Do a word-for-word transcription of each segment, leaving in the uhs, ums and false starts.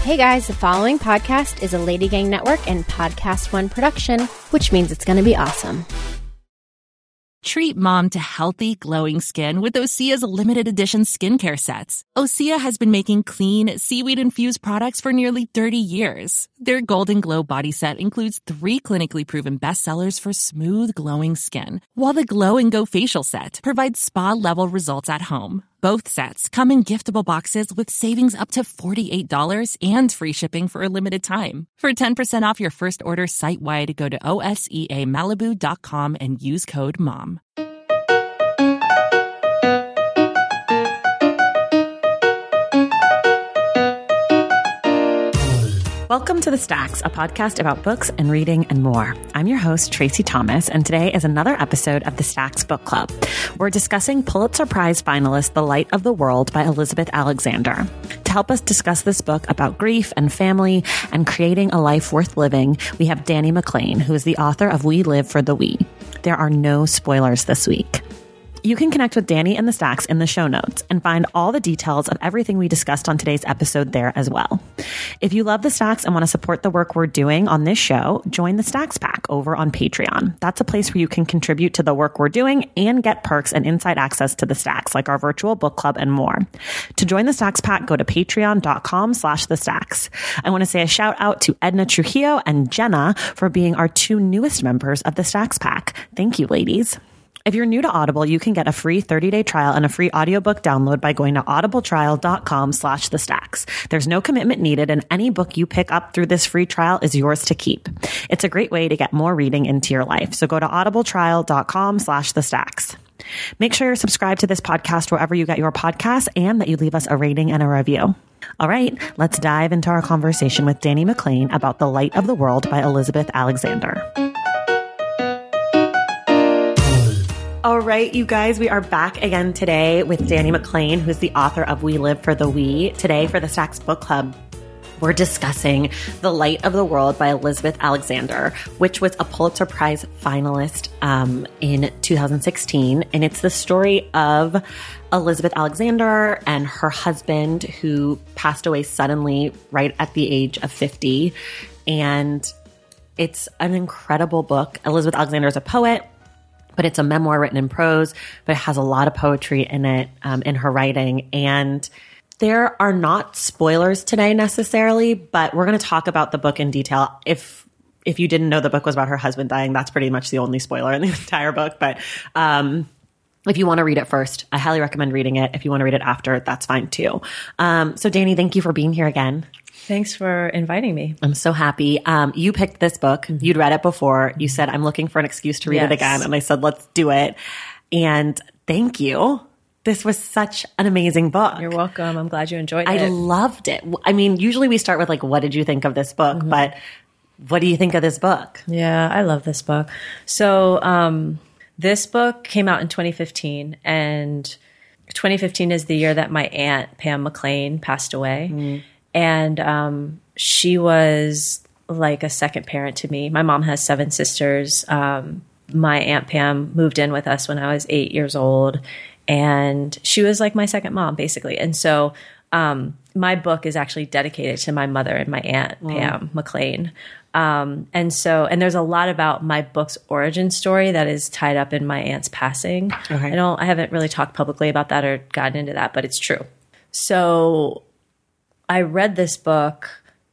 Hey guys, the following podcast is a Lady Gang Network and Podcast One production, which means it's going to be awesome. Treat mom to healthy, glowing skin with Osea's limited edition skincare sets. Osea has been making clean, seaweed-infused products for nearly thirty years. Their Golden Glow body set includes three clinically proven bestsellers for smooth, glowing skin, while the Glow and Go facial set provides spa-level results at home. Both sets come in giftable boxes with savings up to forty-eight dollars and free shipping for a limited time. For ten percent off your first order site-wide, go to O S E A Malibu dot com and use code MOM. Welcome to The Stacks, a podcast about books and reading and more. I'm your host, Tracy Thomas, and today is another episode of The Stacks Book Club. We're discussing Pulitzer Prize finalist The Light of the World by Elizabeth Alexander. To help us discuss this book about grief and family and creating a life worth living, we have Dani McClain, who is the author of We Live for the We. There are no spoilers this week. You can connect with Dani and The Stacks in the show notes and find all the details of everything we discussed on today's episode there as well. If you love The Stacks and want to support the work we're doing on this show, join the Stacks Pack over on Patreon. That's a place where you can contribute to the work we're doing and get perks and inside access to The Stacks, like our virtual book club and more. To join the Stacks Pack, go to patreon.com slash The Stacks. I want to say a shout out to Edna Trujillo and Jenna for being our two newest members of the Stacks Pack. Thank you, ladies. If you're new to Audible, you can get a free thirty-day trial and a free audiobook download by going to audibletrial.com slash the stacks. There's no commitment needed, and any book you pick up through this free trial is yours to keep. It's a great way to get more reading into your life. So go to audibletrial.com slash the stacks. Make sure you're subscribed to this podcast wherever you get your podcasts and that you leave us a rating and a review. All right, let's dive into our conversation with Dani McClain about The Light of the World by Elizabeth Alexander. All right, you guys, we are back again today with Dani McClain, who's the author of We Live for the We. Today for the Stacks Book Club, we're discussing The Light of the World by Elizabeth Alexander, which was a Pulitzer Prize finalist um, in two thousand sixteen. And it's the story of Elizabeth Alexander and her husband, who passed away suddenly right at the age of fifty. And it's an incredible book. Elizabeth Alexander is a poet, but it's a memoir written in prose, but it has a lot of poetry in it, um, in her writing. And there are not spoilers today necessarily, but we're going to talk about the book in detail. If if you didn't know the book was about her husband dying, that's pretty much the only spoiler in the entire book. But um, if you want to read it first, I highly recommend reading it. If you want to read it after, that's fine too. Um, so Dani, thank you for being here again. Thanks for inviting me. I'm so happy. Um, you picked this book. You'd read it before. You said, I'm looking for an excuse to read yes. it again. And I said, let's do it. And thank you. This was such an amazing book. You're welcome. I'm glad you enjoyed I it. I loved it. I mean, usually we start with like, what did you think of this book? Mm-hmm. But what do you think of this book? Yeah, I love this book. So um, this book came out in twenty fifteen, and twenty fifteen is the year that my aunt, Pam McClain, passed away. Mm. And um, she was like a second parent to me. My mom has seven sisters. Um, my Aunt Pam moved in with us when I was eight years old. And she was like my second mom, basically. And so um, my book is actually dedicated to my mother and my aunt, mm. Pam McClain. Um, and so, and there's a lot about my book's origin story that is tied up in my aunt's passing. Okay. I don't, I haven't really talked publicly about that or gotten into that, but it's true. So I read this book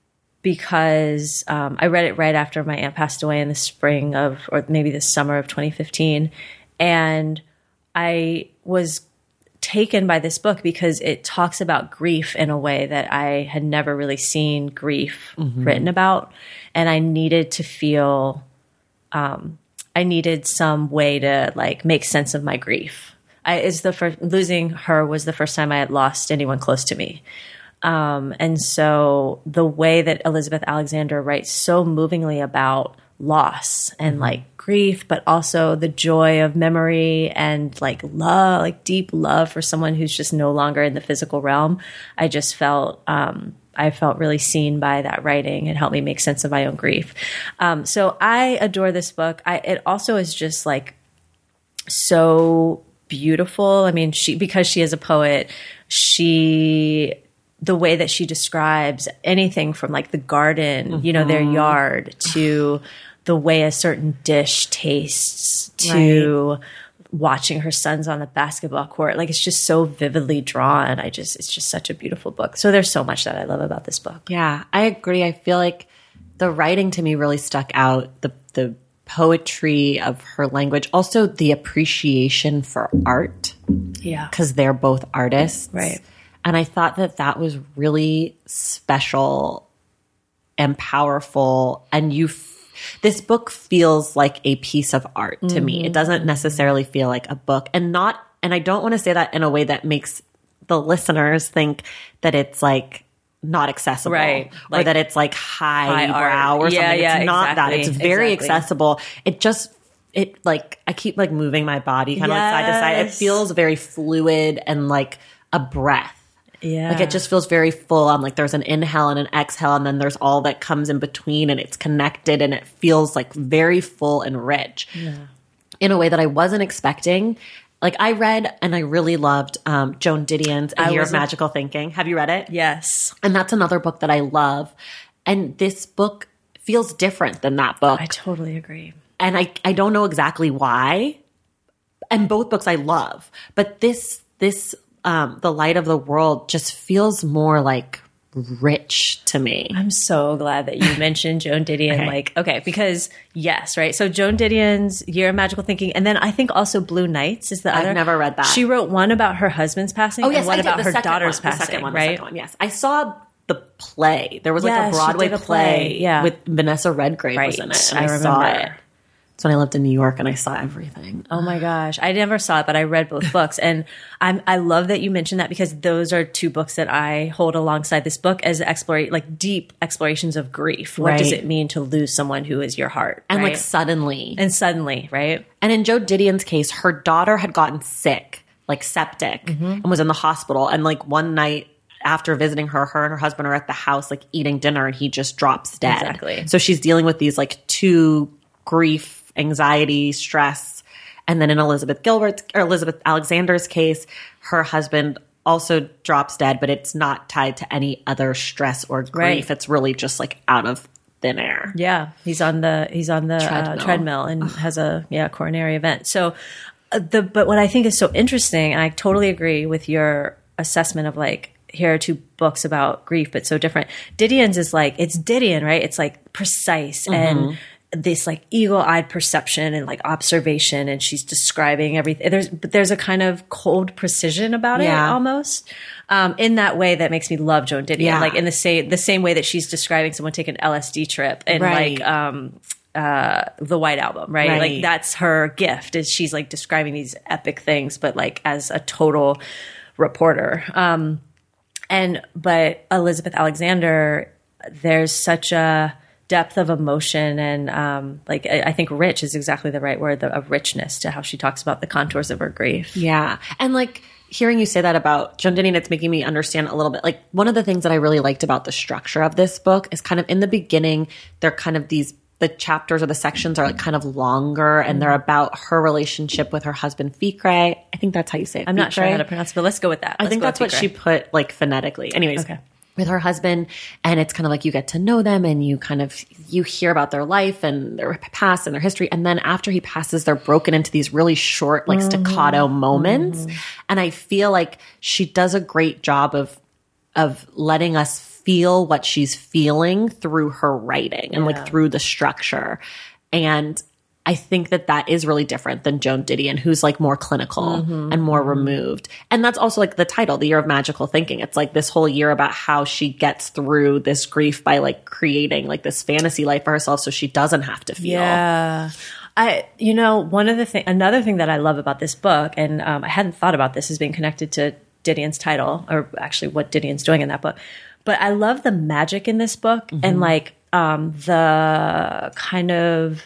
because um, I read it right after my aunt passed away in the spring of, or maybe the summer of twenty fifteen. And I was taken by this book because it talks about grief in a way that I had never really seen grief mm-hmm. written about. And I needed to feel, um, I needed some way to like make sense of my grief. I, is the first, losing her was the first time I had lost anyone close to me. Um, and so the way that Elizabeth Alexander writes so movingly about loss and mm-hmm. like grief, but also the joy of memory and like love, like deep love for someone who's just no longer in the physical realm. I just felt, um, I felt really seen by that writing and helped me make sense of my own grief. Um, so I adore this book. I, it also is just like so beautiful. I mean, she, because she is a poet, she the way that she describes anything from like the garden, mm-hmm. you know, their yard, to the way a certain dish tastes, to right. watching her sons on the basketball court. Like, it's just so vividly drawn. I just, it's just such a beautiful book. So there's so much that I love about this book. Yeah, I agree. I feel like the writing to me really stuck out. The, the poetry of her language, also the appreciation for art. Yeah. Because they're both artists. Right. And I thought that that was really special and powerful. And you, f- this book feels like a piece of art to mm-hmm. me. It doesn't necessarily feel like a book, and not, and I don't want to say that in a way that makes the listeners think that it's like not accessible, right? Like, or that it's like high, high brow or yeah, something. Yeah, it's not exactly, that. It's very exactly. accessible. It just, it like, I keep like moving my body kind of yes. like side to side. It feels very fluid and like a breath. Yeah. Like, it just feels very full on. Like, there's an inhale and an exhale, and then there's all that comes in between, and it's connected, and it feels like very full and rich yeah. in a way that I wasn't expecting. Like, I read and I really loved um, Joan Didion's A Year of Magical Thinking. Have you read it? Yes. And that's another book that I love. And this book feels different than that book. I totally agree. And I, I don't know exactly why. And both books I love. But this, this, um, The Light of the World just feels more like rich to me. I'm so glad that you mentioned Joan Didion. Okay. Like, okay, because yes, right. So Joan Didion's Year of Magical Thinking, and then I think also Blue Nights is the I've other. I've never read that. She wrote one about her husband's passing, oh, yes, and one I did. about the her daughter's one, passing. The second one, right? the second one, yes. I saw the play. There was like yes, a Broadway play, play yeah. with Vanessa Redgrave right. was in it. And I, I remember. saw it. It's when I lived in New York and I saw everything. Oh my gosh. I never saw it, but I read both books. And I'm, I love that you mentioned that, because those are two books that I hold alongside this book as explore, like deep explorations of grief. What right. does it mean to lose someone who is your heart? And right? like suddenly. And suddenly, right? And in Joan Didion's case, her daughter had gotten sick, like septic, mm-hmm. and was in the hospital. And like one night after visiting her, her and her husband are at the house like eating dinner, and he just drops dead. Exactly. So she's dealing with these like two grief, anxiety, stress. And then in Elizabeth Gilbert's or Elizabeth Alexander's case, her husband also drops dead, but it's not tied to any other stress or grief. Right. It's really just like out of thin air. Yeah. He's on the, he's on the treadmill, uh, treadmill and has a, yeah, coronary event. So uh, the, but what I think is so interesting, and I totally agree with your assessment of like, here are two books about grief, but so different. Didion's is like, it's Didion, right? It's like precise mm-hmm. and this like eagle-eyed perception and like observation, and she's describing everything. There's but there's a kind of cold precision about yeah. it almost, um, in that way that makes me love Joan Didion. Yeah. Like in the same the same way that she's describing someone taking an L S D trip and right. like um, uh, the White Album, right? right? Like that's her gift, is she's like describing these epic things, but like as a total reporter. Um, and but Elizabeth Alexander, there's such a depth of emotion, and um, like I, I think rich is exactly the right word, the, a richness to how she talks about the contours of her grief. Yeah. And like hearing you say that about Joan Didion, it's making me understand a little bit. Like one of the things that I really liked about the structure of this book is kind of in the beginning, they're kind of these, the chapters or the sections are like kind of longer, and they're about her relationship with her husband, Ficre. I think that's how you say it. I'm Ficre. not sure how to pronounce it, but let's go with that. I Let's think that's what she put like phonetically. Anyways. Okay. With her husband, and it's kind of like you get to know them, and you kind of you hear about their life and their past and their history, and then after he passes, they're broken into these really short, like staccato mm-hmm. moments. Mm-hmm. And I feel like she does a great job of of letting us feel what she's feeling through her writing and yeah. like through the structure. And I think that that is really different than Joan Didion, who's like more clinical mm-hmm. and more removed. And that's also like the title, The Year of Magical Thinking. It's like this whole year about how she gets through this grief by like creating like this fantasy life for herself so she doesn't have to feel. Yeah. I, you know, one of the thing, another thing that I love about this book, and um, I hadn't thought about this as being connected to Didion's title, or actually what Didion's doing in that book, but I love the magic in this book mm-hmm. and like um, the kind of,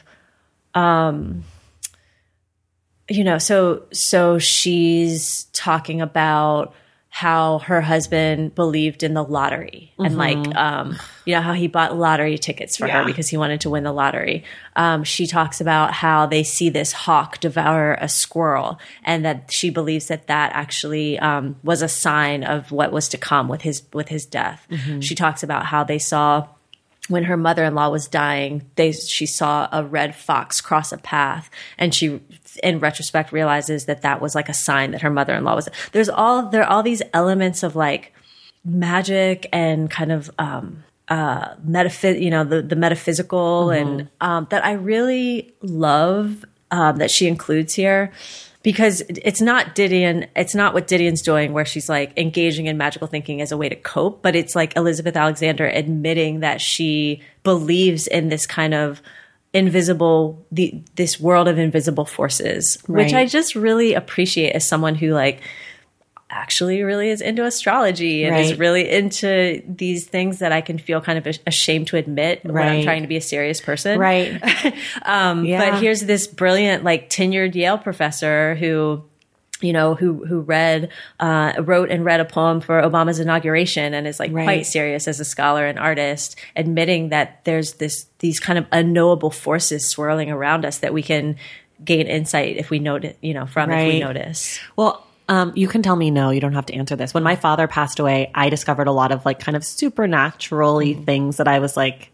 Um, you know, so, so she's talking about how her husband believed in the lottery and mm-hmm. like, um, you know, how he bought lottery tickets for yeah. her because he wanted to win the lottery. Um, she talks about how they see this hawk devour a squirrel and that she believes that that actually um, was a sign of what was to come with his, with his death. Mm-hmm. She talks about how they saw when her mother-in-law was dying, they she saw a red fox cross a path, and she, in retrospect, realizes that that was like a sign that her mother-in-law was. There's all there are all these elements of like magic and kind of um, uh, metaphys, you know, the the metaphysical, mm-hmm. and um, that I really love um, that she includes here. Because it's not Didion, it's not what Didion's doing where she's like engaging in magical thinking as a way to cope, but it's like Elizabeth Alexander admitting that she believes in this kind of invisible, the, this world of invisible forces, right. which I just really appreciate as someone who like actually really is into astrology and right. is really into these things that I can feel kind of ashamed to admit right. when I'm trying to be a serious person. Right. um, yeah. But here's this brilliant, like tenured Yale professor who, you know, who, who read, uh, wrote and read a poem for Obama's inauguration and is like right. quite serious as a scholar and artist, admitting that there's this, these kind of unknowable forces swirling around us that we can gain insight if we notice, you know, from right. if we notice. Well, Um, you can tell me no, you don't have to answer this. When my father passed away, I discovered a lot of like kind of supernatural-y mm-hmm. things that I was like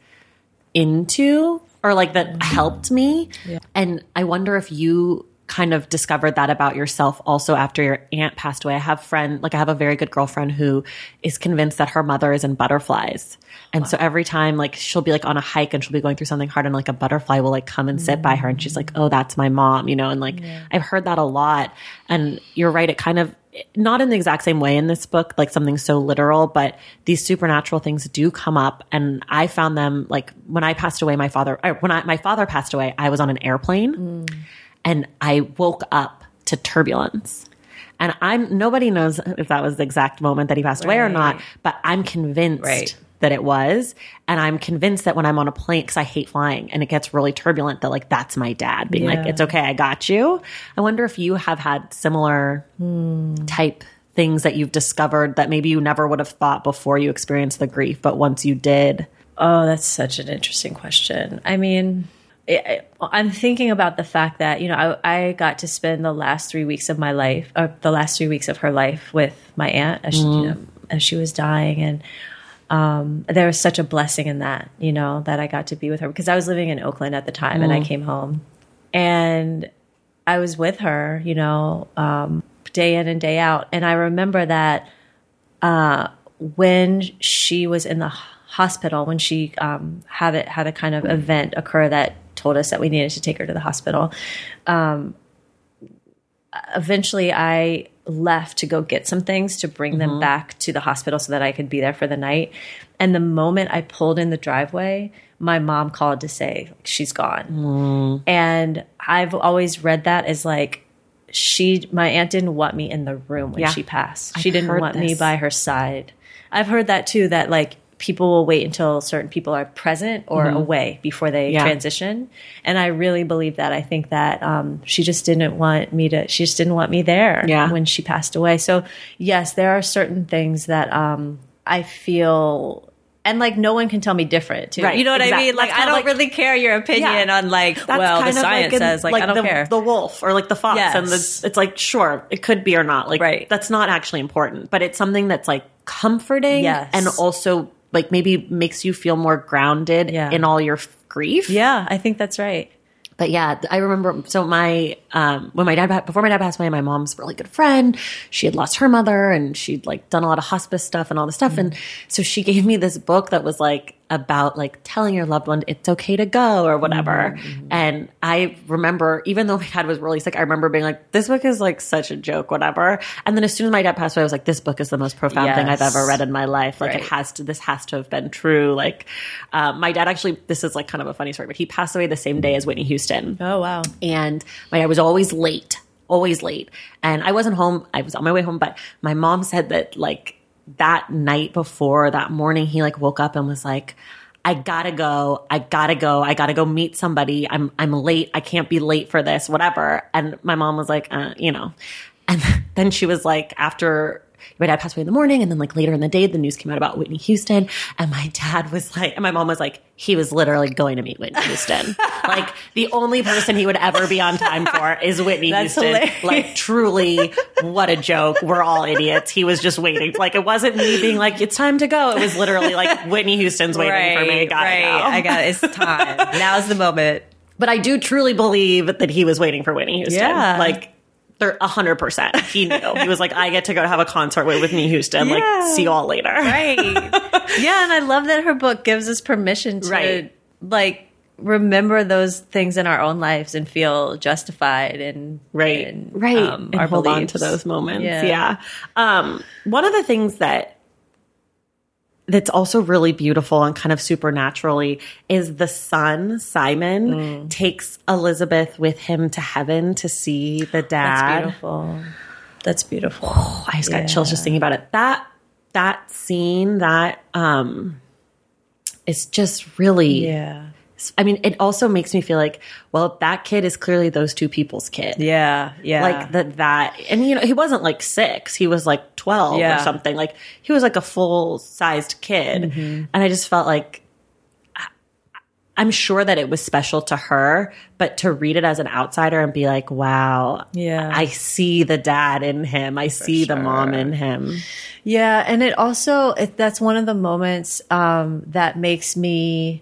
into or like that mm-hmm. helped me. Yeah. And I wonder if you kind of discovered that about yourself also after your aunt passed away. I have friend, like I have a very good girlfriend who is convinced that her mother is in butterflies. And wow. so every time like she'll be like on a hike and she'll be going through something hard and like a butterfly will like come and sit mm-hmm. by her and she's like, oh, that's my mom, you know? And like, yeah. I've heard that a lot. And you're right. It kind of, not in the exact same way in this book, like something so literal, but these supernatural things do come up. And I found them like when I passed away, my father, or when I, my father passed away, I was on an airplane. Mm. And I woke up to turbulence. And I'm nobody knows if that was the exact moment that he passed right. away or not, but I'm convinced right. that it was. And I'm convinced that when I'm on a plane, because I hate flying and it gets really turbulent, that like that's my dad being yeah. like, it's okay, I got you. I wonder if you have had similar hmm. type things that you've discovered that maybe you never would have thought before you experienced the grief, but once you did. Oh, that's such an interesting question. I mean, I'm thinking about the fact that, you know, I, I got to spend the last three weeks of my life, or the last three weeks of her life with my aunt as, mm. she, you know, as she was dying. And um, there was such a blessing in that, you know, that I got to be with her because I was living in Oakland at the time mm. and I came home and I was with her, you know, um, day in and day out. And I remember that uh, when she was in the hospital, when she um, had, it, had a kind of event occur that told us that we needed to take her to the hospital. Um, eventually I left to go get some things to bring mm-hmm. them back to the hospital so that I could be there for the night. And the moment I pulled in the driveway, my mom called to say she's gone. Mm. And I've always read that as like, she, my aunt didn't want me in the room when yeah. she passed. She I've didn't want this. me by her side. I've heard that too, that like, people will wait until certain people are present or mm-hmm. away before they yeah. transition. And I really believe that. I think that um, she just didn't want me to, she just didn't want me there yeah. when she passed away. So yes, there are certain things that um, I feel, and like no one can tell me different too. Right. You know what exactly. I mean? Like I don't like, really care your opinion yeah. on like, That's well, the science like in, says like, like I don't the, care. The wolf or like the fox. Yes. And the, it's like, sure, it could be or not. Like right. that's not actually important, but it's something that's like comforting yes. and also like maybe makes you feel more grounded yeah. in all your f- grief. Yeah, I think that's right. But yeah, I remember, so my, um, when my dad, before my dad passed away, my mom's a really good friend. She had lost her mother and she'd like done a lot of hospice stuff and all this stuff. Mm-hmm. And so she gave me this book that was like about like telling your loved one it's okay to go or whatever. Mm-hmm. And I remember, even though my dad was really sick, I remember being like, this book is like such a joke, whatever. And then as soon as my dad passed away, I was like, this book is the most profound yes. thing I've ever read in my life. Like right. it has to, this has to have been true. Like, um, my dad actually, this is like kind of a funny story, but he passed away the same day as Whitney Houston. Oh, wow. And my dad was always late, always late. And I wasn't home. I was on my way home, but my mom said that like that night before, that morning, he like woke up and was like, I gotta go. I gotta go. I gotta go meet somebody. I'm, I'm late. I can't be late for this, whatever. And my mom was like, uh, you know, and then she was like, after my dad passed away in the morning. And then like later in the day, the news came out about Whitney Houston. And my dad was like, and my mom was like, he was literally going to meet Whitney Houston. Like the only person he would ever be on time for is Whitney That's Houston. hilarious. Like truly, what a joke. We're all idiots. He was just waiting. Like it wasn't me being like, it's time to go. It was literally like Whitney Houston's waiting right, for me. Gotta right. go. I got it. It's time. Now's the moment. But I do truly believe that he was waiting for Whitney Houston. Yeah. Like, they're one hundred percent. He knew. He was like, I get to go to have a concert with Whitney Houston. Yeah. Like, see you all later. Right. Yeah, and I love that her book gives us permission to, Right. like, remember those things in our own lives and feel justified and Right. and, right. um, and our hold on beliefs. to those moments. Yeah. Yeah. Um, one of the things that that's also really beautiful and kind of supernaturally is the son, Simon, Mm. takes Elizabeth with him to heaven to see the dad. That's beautiful. That's beautiful. Oh, I just got Yeah. chills just thinking about it. That that scene, that um, is just really. Yeah. I mean, it also makes me feel like, well, that kid is clearly those two people's kid. Yeah. Yeah. Like that, that, and you know, he wasn't like six, he was like twelve Yeah. or something. Like he was like a full sized kid. Mm-hmm. And I just felt like, I- I'm sure that it was special to her, but to read it as an outsider and be like, wow, Yeah. I see the dad in him. I see the mom in him. Yeah, and it also it, that's one of the moments um, that makes me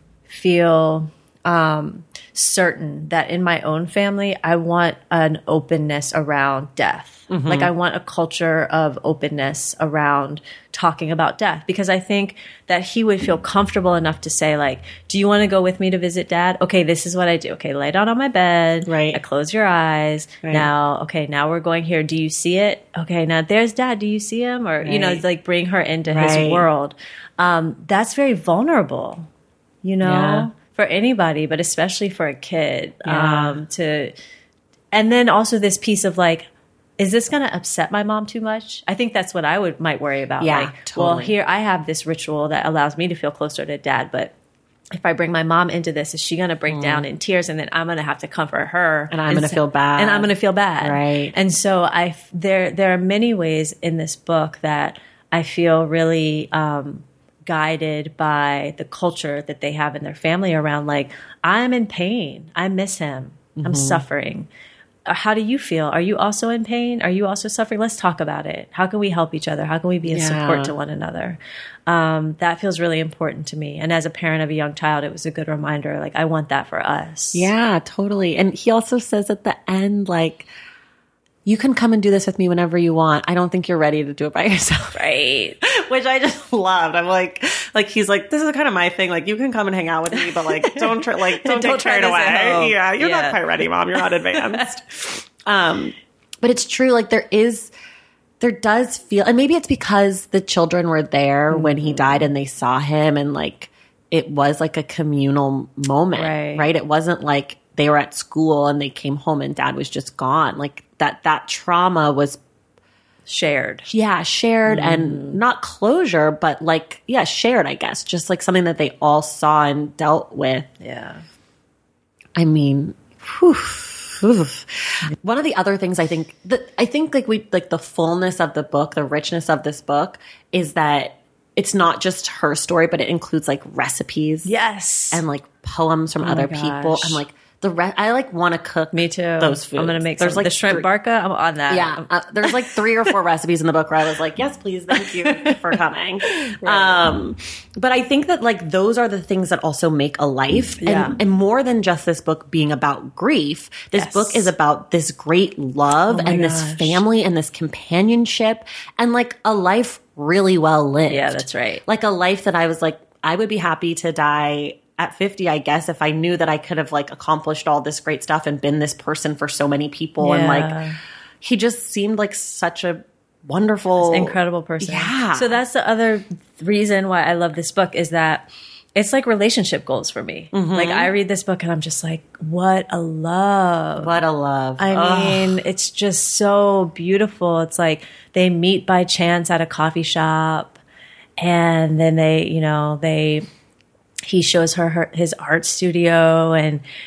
feel um, certain that in my own family, I want an openness around death. Like I want a culture of openness around talking about death, because I think that he would feel comfortable enough to say, like, do you want to go with me to visit dad? Okay, this is what I do. Okay, lay down on my bed. Right. I close your eyes. Right. Now, okay, now we're going here. Do you see it? Okay, now there's dad. Do you see him? Or, you know, Right. like bring her into Right. his world. Um, that's very vulnerable, you know, Yeah. for anybody, but especially for a kid. Yeah. Um, to, and then also this piece of like, is this going to upset my mom too much? I think that's what I would might worry about. Yeah, like, well, totally. here I have this ritual that allows me to feel closer to dad, but if I bring my mom into this, is she going to break down in tears, and then I'm going to have to comfort her, And I'm gonna Instead- feel bad. and I'm going to feel bad, Right. And so I there there are many ways in this book that I feel really um, guided by the culture that they have in their family around, like, I'm in pain, I miss him, I'm suffering. Uh, How do you feel? Are you also in pain? Are you also suffering? Let's talk about it. How can we help each other? How can we be a Yeah. support to one another? Um, that feels really important to me. And as a parent of a young child, it was a good reminder. Like, I want that for us. Yeah, totally. And he also says at the end, like, you can come and do this with me whenever you want. I don't think you're ready to do it by yourself. Right. Which I just loved. I'm like, like he's like, this is kind of my thing. Like, you can come and hang out with me, but like, don't try, like, don't, Don't take try it this at away. home. Yeah, you're Yeah. not quite ready, mom. You're not advanced. um, but it's true. Like, there is, there does feel, and maybe it's because the children were there Mm-hmm. when he died and they saw him, and like, it was like a communal moment, Right. right? It wasn't like they were at school and they came home and dad was just gone. Like that, that trauma was, Shared. yeah, shared and not closure, but like, yeah, shared, I guess. Just like something that they all saw and dealt with. Yeah. I mean, whew, whew. One of the other things I think that I think like we like the fullness of the book, the richness of this book is that it's not just her story, but it includes like recipes Yes. and like poems from other my people. gosh. And like the re- I like want to cook Me too. those foods. I'm going to make There's some, like the shrimp three- barca. I'm on that. Yeah, uh, there's like three or four recipes in the book where I was like, yes, please, thank you for coming. Um, but I think that like those are the things that also make a life. Yeah. And, and more than just this book being about grief, this Yes. book is about this great love Oh my and this gosh. family and this companionship and like a life really well lived. Yeah, that's right. Like a life that I was like, I would be happy to die at fifty, I guess, if I knew that I could have like accomplished all this great stuff and been this person for so many people. And Yeah. like, he just seemed like such a wonderful, Incredible person. Yeah. So that's the other reason why I love this book, is that it's like relationship goals for me. Mm-hmm. Like, I read this book and I'm just like, what a love. What a love. I Ugh. mean, it's just so beautiful. It's like they meet by chance at a coffee shop, and then they, you know, they, he shows her, her his art studio, and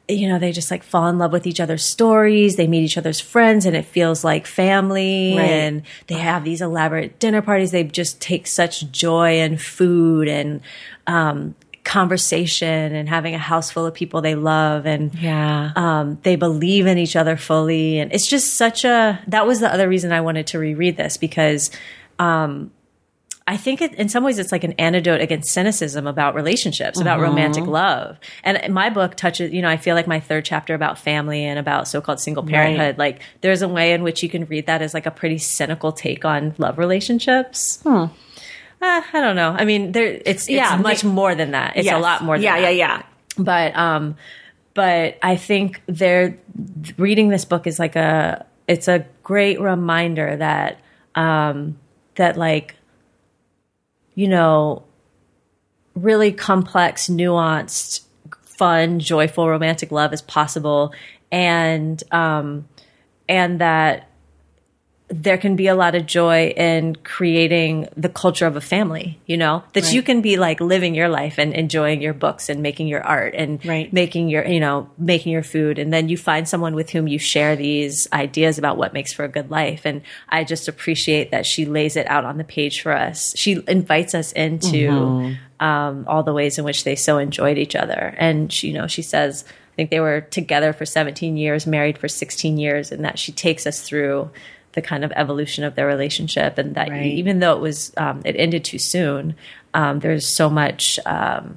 you know, they just like fall in love with each other's stories. They meet each other's friends and it feels like family. Right. And they have these elaborate dinner parties. They just take such joy in food and um, conversation and having a house full of people they love. And Yeah. um, they believe in each other fully. And it's just such a, that was the other reason I wanted to reread this, because um, I think it, in some ways it's like an antidote against cynicism about relationships, about Mm-hmm. romantic love. And my book touches, you know, I feel like my third chapter about family and about so-called single parenthood, Right. like there's a way in which you can read that as like a pretty cynical take on love relationships. Hmm. Uh, I don't know. I mean, there it's, it's Yeah, much like- more than that. It's Yes. a lot more than yeah, that. Yeah, yeah, But, um, but I think they're reading this book is like a, it's a great reminder that, um, that like, you know, really complex, nuanced, fun, joyful, romantic love is possible. And, um, and that there can be a lot of joy in creating the culture of a family, you know, that Right. you can be like living your life and enjoying your books and making your art and Right. making your, you know, making your food. And then you find someone with whom you share these ideas about what makes for a good life. And I just appreciate that she lays it out on the page for us. She invites us into Mm-hmm. um, all the ways in which they so enjoyed each other. And she, you know, she says, I think they were together for seventeen years, married for sixteen years, and that she takes us through the kind of evolution of their relationship, and that Right. even though it was um, it ended too soon, um, there's so much, um,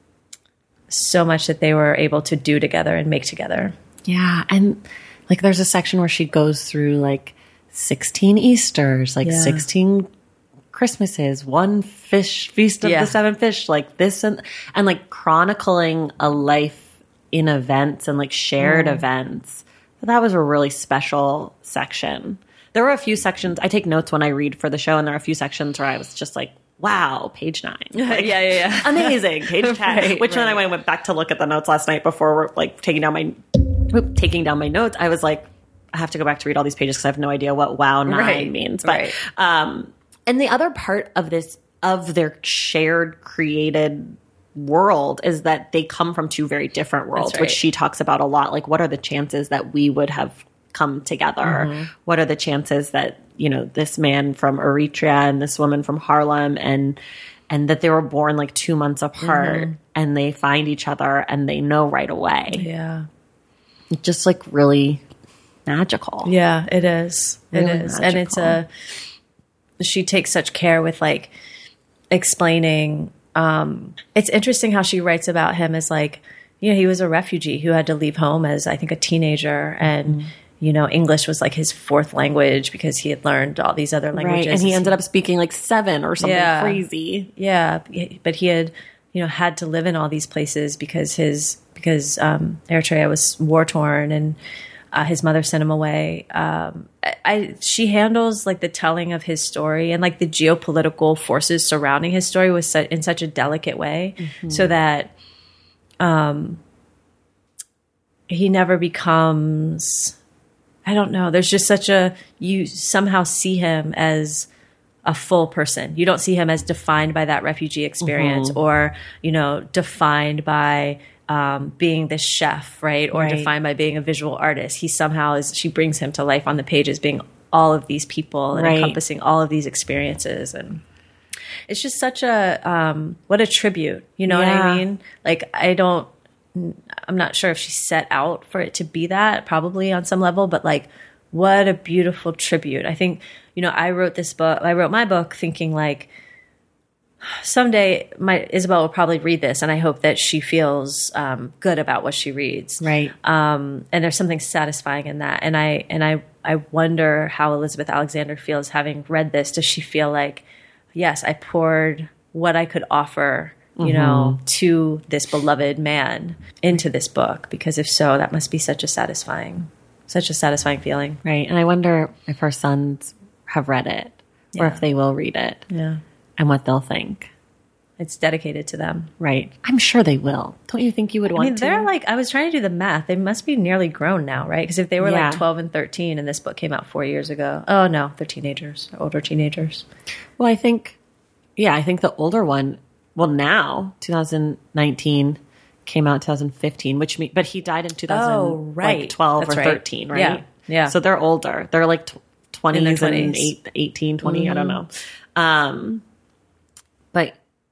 so much that they were able to do together and make together. Yeah. And like there's a section where she goes through like sixteen Easters, like Yeah. sixteen Christmases, one fish, feast of Yeah. the seven fish, like this and, and like chronicling a life in events and like shared events. But that was a really special section. There were a few sections, I take notes when I read for the show, and there are a few sections where I was just like, wow, page nine. Like, yeah, yeah, yeah. amazing. Page ten. Right, Which when right. I went back to look at the notes last night before we're like taking down my oop, taking down my notes, I was like, I have to go back to read all these pages because I have no idea what wow nine Right, means. But right. um and the other part of this of their shared created world is that they come from two very different worlds, right. which she talks about a lot. Like, what are the chances that we would have come together? Mm-hmm. What are the chances that, you know, this man from Eritrea and this woman from Harlem, and and that they were born like two months apart, Mm-hmm. and they find each other and they know right away. Yeah. Just like really magical. Yeah, it is. It Really is. And it's a, she takes such care with like explaining, um, it's interesting how she writes about him as like, you know, he was a refugee who had to leave home as I think a teenager, and, you know, English was like his fourth language because he had learned all these other languages. Right. And he ended up speaking like seven or something Yeah. crazy. Yeah, but he had, you know, had to live in all these places because his because um, Eritrea was war torn, and uh, his mother sent him away. Um, I, I she handles like the telling of his story and like the geopolitical forces surrounding his story was su- in such a delicate way, so that um, he never becomes. I don't know. There's just such a you somehow see him as a full person. You don't see him as defined by that refugee experience, Mm-hmm. or, you know, defined by um, being this chef, right? Or Right. defined by being a visual artist. He somehow is, she brings him to life on the page as being all of these people and Right. encompassing all of these experiences. And it's just such a, um, what a tribute, you know what Yeah. I mean? Like, I don't, I'm not sure if she set out for it to be that, probably on some level, but like, what a beautiful tribute. I think, you know, I wrote this book, I wrote my book thinking like, someday my Isabel will probably read this, and I hope that she feels um, good about what she reads. Right. Um, and there's something satisfying in that. And I and I I wonder how Elizabeth Alexander feels having read this. Does she feel like, yes, I poured what I could offer, you know, to this beloved man into this book? Because if so, that must be such a satisfying, such a satisfying feeling. Right. And I wonder if her sons have read it or Yeah. if they will read it Yeah, and what they'll think. it's dedicated to them. Right. I'm sure they will. Don't you think you would I want mean, to? they're like, I was trying to do the math. They must be nearly grown now, right? Because if they were Yeah. like twelve and thirteen and this book came out four years ago, oh no, they're teenagers, older teenagers. Well, I think, yeah, I think the older one, well, now, twenty nineteen, came out in two thousand fifteen, which me, but he died in two thousand Oh, right. twelve That's or right. thirteen, right? Yeah. Yeah. So they're older. They're like tw- twenties and twenties. eight, eighteen, twenty, mm-hmm. I don't know. Um, but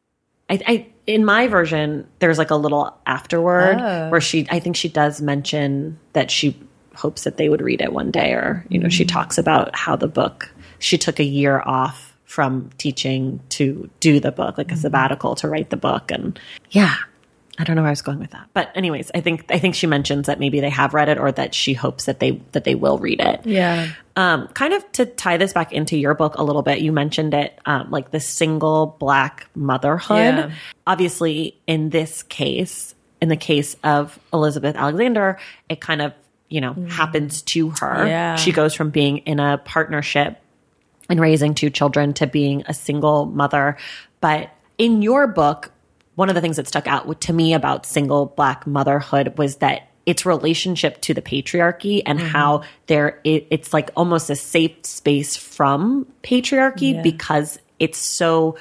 I, I, in my version, there's like a little afterword oh. where she, I think she does mention that she hopes that they would read it one day, or, you know, mm-hmm. she talks about how the book, she took a year off from teaching to do the book, like a mm-hmm. sabbatical to write the book. And yeah, I don't know where I was going with that. But anyways, I think, I think she mentions that maybe they have read it, or that she hopes that they, that they will read it. Yeah. Um, kind of to tie this back into your book a little bit, you mentioned it, um, like the single Black motherhood. Yeah. Obviously, in this case, in the case of Elizabeth Alexander, it kind of, you know, mm. happens to her. Yeah. She goes from being in a partnership and raising two children to being a single mother. But in your book, one of the things that stuck out to me about single Black motherhood was that its relationship to the patriarchy, and mm-hmm. how there it, it's like almost a safe space from patriarchy, yeah. because it's so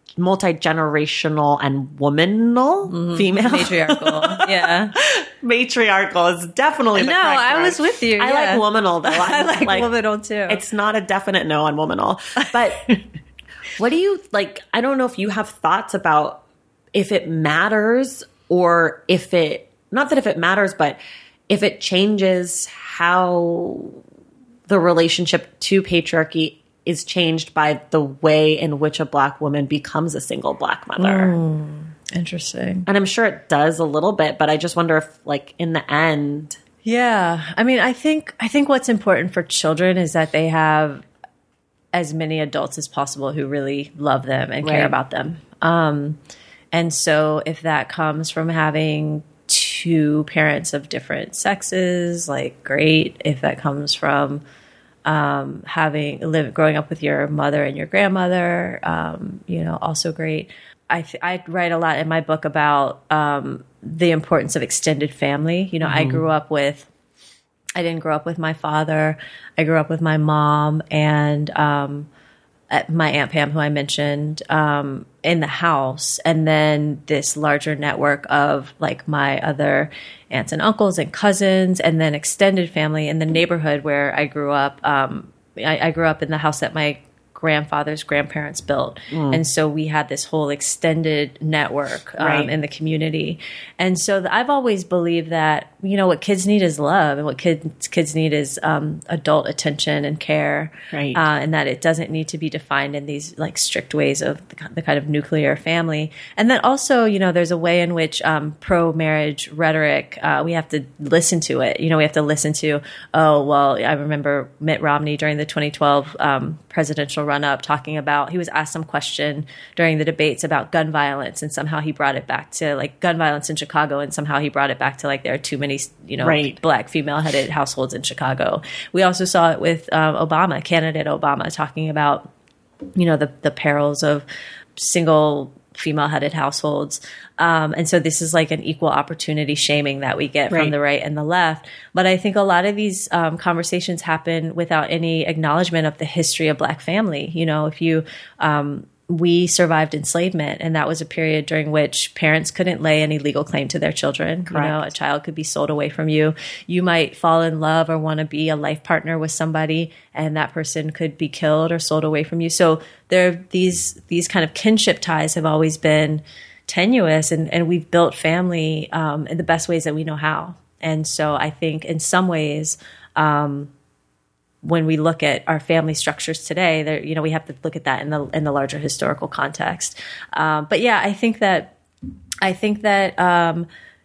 multi-generational and womanal, mm-hmm. female. Matriarchal. Yeah. Matriarchal is definitely the No, correct I word. was with you. I yeah. like womanal though. I like, like womanal too. It's not a definite no on womanal. But what do you like? I don't know if you have thoughts about if it matters, or if it, not that if it matters, but if it changes how the relationship to patriarchy is changed by the way in which a Black woman becomes a single Black mother. Mm, interesting. And I'm sure it does a little bit, but I just wonder if, like, in the end. Yeah. I mean, I think, I think what's important for children is that they have as many adults as possible who really love them and Right. care about them. Um, and so if that comes from having two parents of different sexes, like, great. If that comes from um, having live growing up with your mother and your grandmother, um, you know, also great. I th- I write a lot in my book about um, the importance of extended family. You know, mm-hmm. I grew up with, I didn't grow up with my father. I grew up with my mom and um, my Aunt Pam, who I mentioned, um, in the house, and then this larger network of like my other aunts and uncles and cousins, and then extended family in the neighborhood where I grew up. Um, I, I grew up in the house that my grandfather's grandparents built. Mm. And so we had this whole extended network um, right. in the community. And so the, I've always believed that, you know, what kids need is love, and what kids kids need is um, adult attention and care. Right. Uh, and that it doesn't need to be defined in these like strict ways of the, the kind of nuclear family. And then also, you know, there's a way in which um, pro-marriage rhetoric, uh, we have to listen to it. You know, we have to listen to, oh, well, I remember Mitt Romney during the twenty twelve um, presidential run up talking about, he was asked some question during the debates about gun violence, and somehow he brought it back to like gun violence in Chicago, and somehow he brought it back to like there are too many, you know, right. Black female headed households in Chicago. We also saw it with um, Obama, candidate Obama, talking about, you know, the the perils of single female headed households. Um, and so this is like an equal opportunity shaming that we get right. from the right and the left. But I think a lot of these um, conversations happen without any acknowledgement of the history of Black family. You know, if you, um, we survived enslavement, and that was a period during which parents couldn't lay any legal claim to their children. Correct. You know, a child could be sold away from you. You might fall in love or want to be a life partner with somebody, and that person could be killed or sold away from you. So there, these these kind of kinship ties have always been tenuous, and, and we've built family um, in the best ways that we know how. And so I think in some ways, um, when we look at our family structures today, there, you know, we have to look at that in the in the larger historical context. Um, but yeah, I think that I think that um,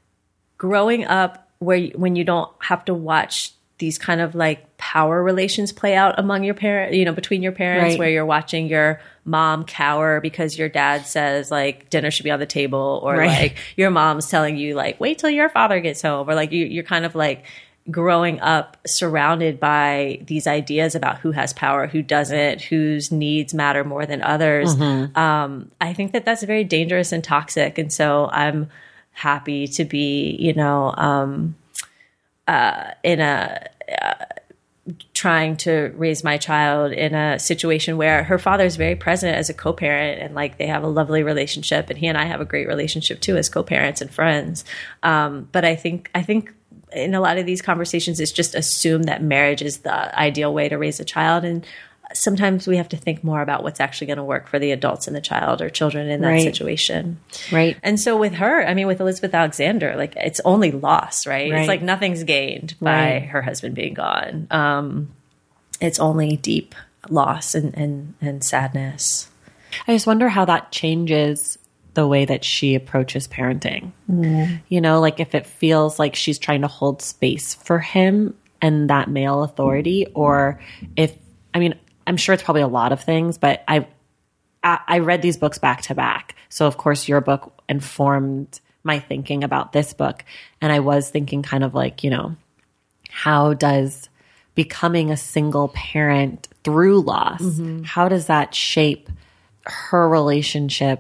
growing up where you, when you don't have to watch these kind of like power relations play out among your parents, you know, between your parents, right. where you're watching your mom cower because your dad says like dinner should be on the table, or right. like your mom's telling you like wait till your father gets home, or like you, you're kind of like growing up surrounded by these ideas about who has power, who doesn't, whose needs matter more than others. Mm-hmm. Um, I think that that's very dangerous and toxic. And so I'm happy to be, you know, um, uh, in a, uh, trying to raise my child in a situation where her father is very present as a co-parent, and like they have a lovely relationship, and he and I have a great relationship too as co-parents and friends. Um, but I think I think in a lot of these conversations, it's just assumed that marriage is the ideal way to raise a child, and sometimes we have to think more about what's actually going to work for the adults and the child or children in that Right. situation. Right. And so with her, I mean, with Elizabeth Alexander, like it's only loss, right? Right. It's like nothing's gained by Right. her husband being gone. Um, it's only deep loss and, and, and sadness. I just wonder how that changes the way that she approaches parenting. Mm. You know, like if it feels like she's trying to hold space for him and that male authority, or if, I mean, I'm sure it's probably a lot of things, but I, I I read these books back to back. So of course your book informed my thinking about this book. And I was thinking kind of like, you know, how does becoming a single parent through loss, mm-hmm. how does that shape her relationship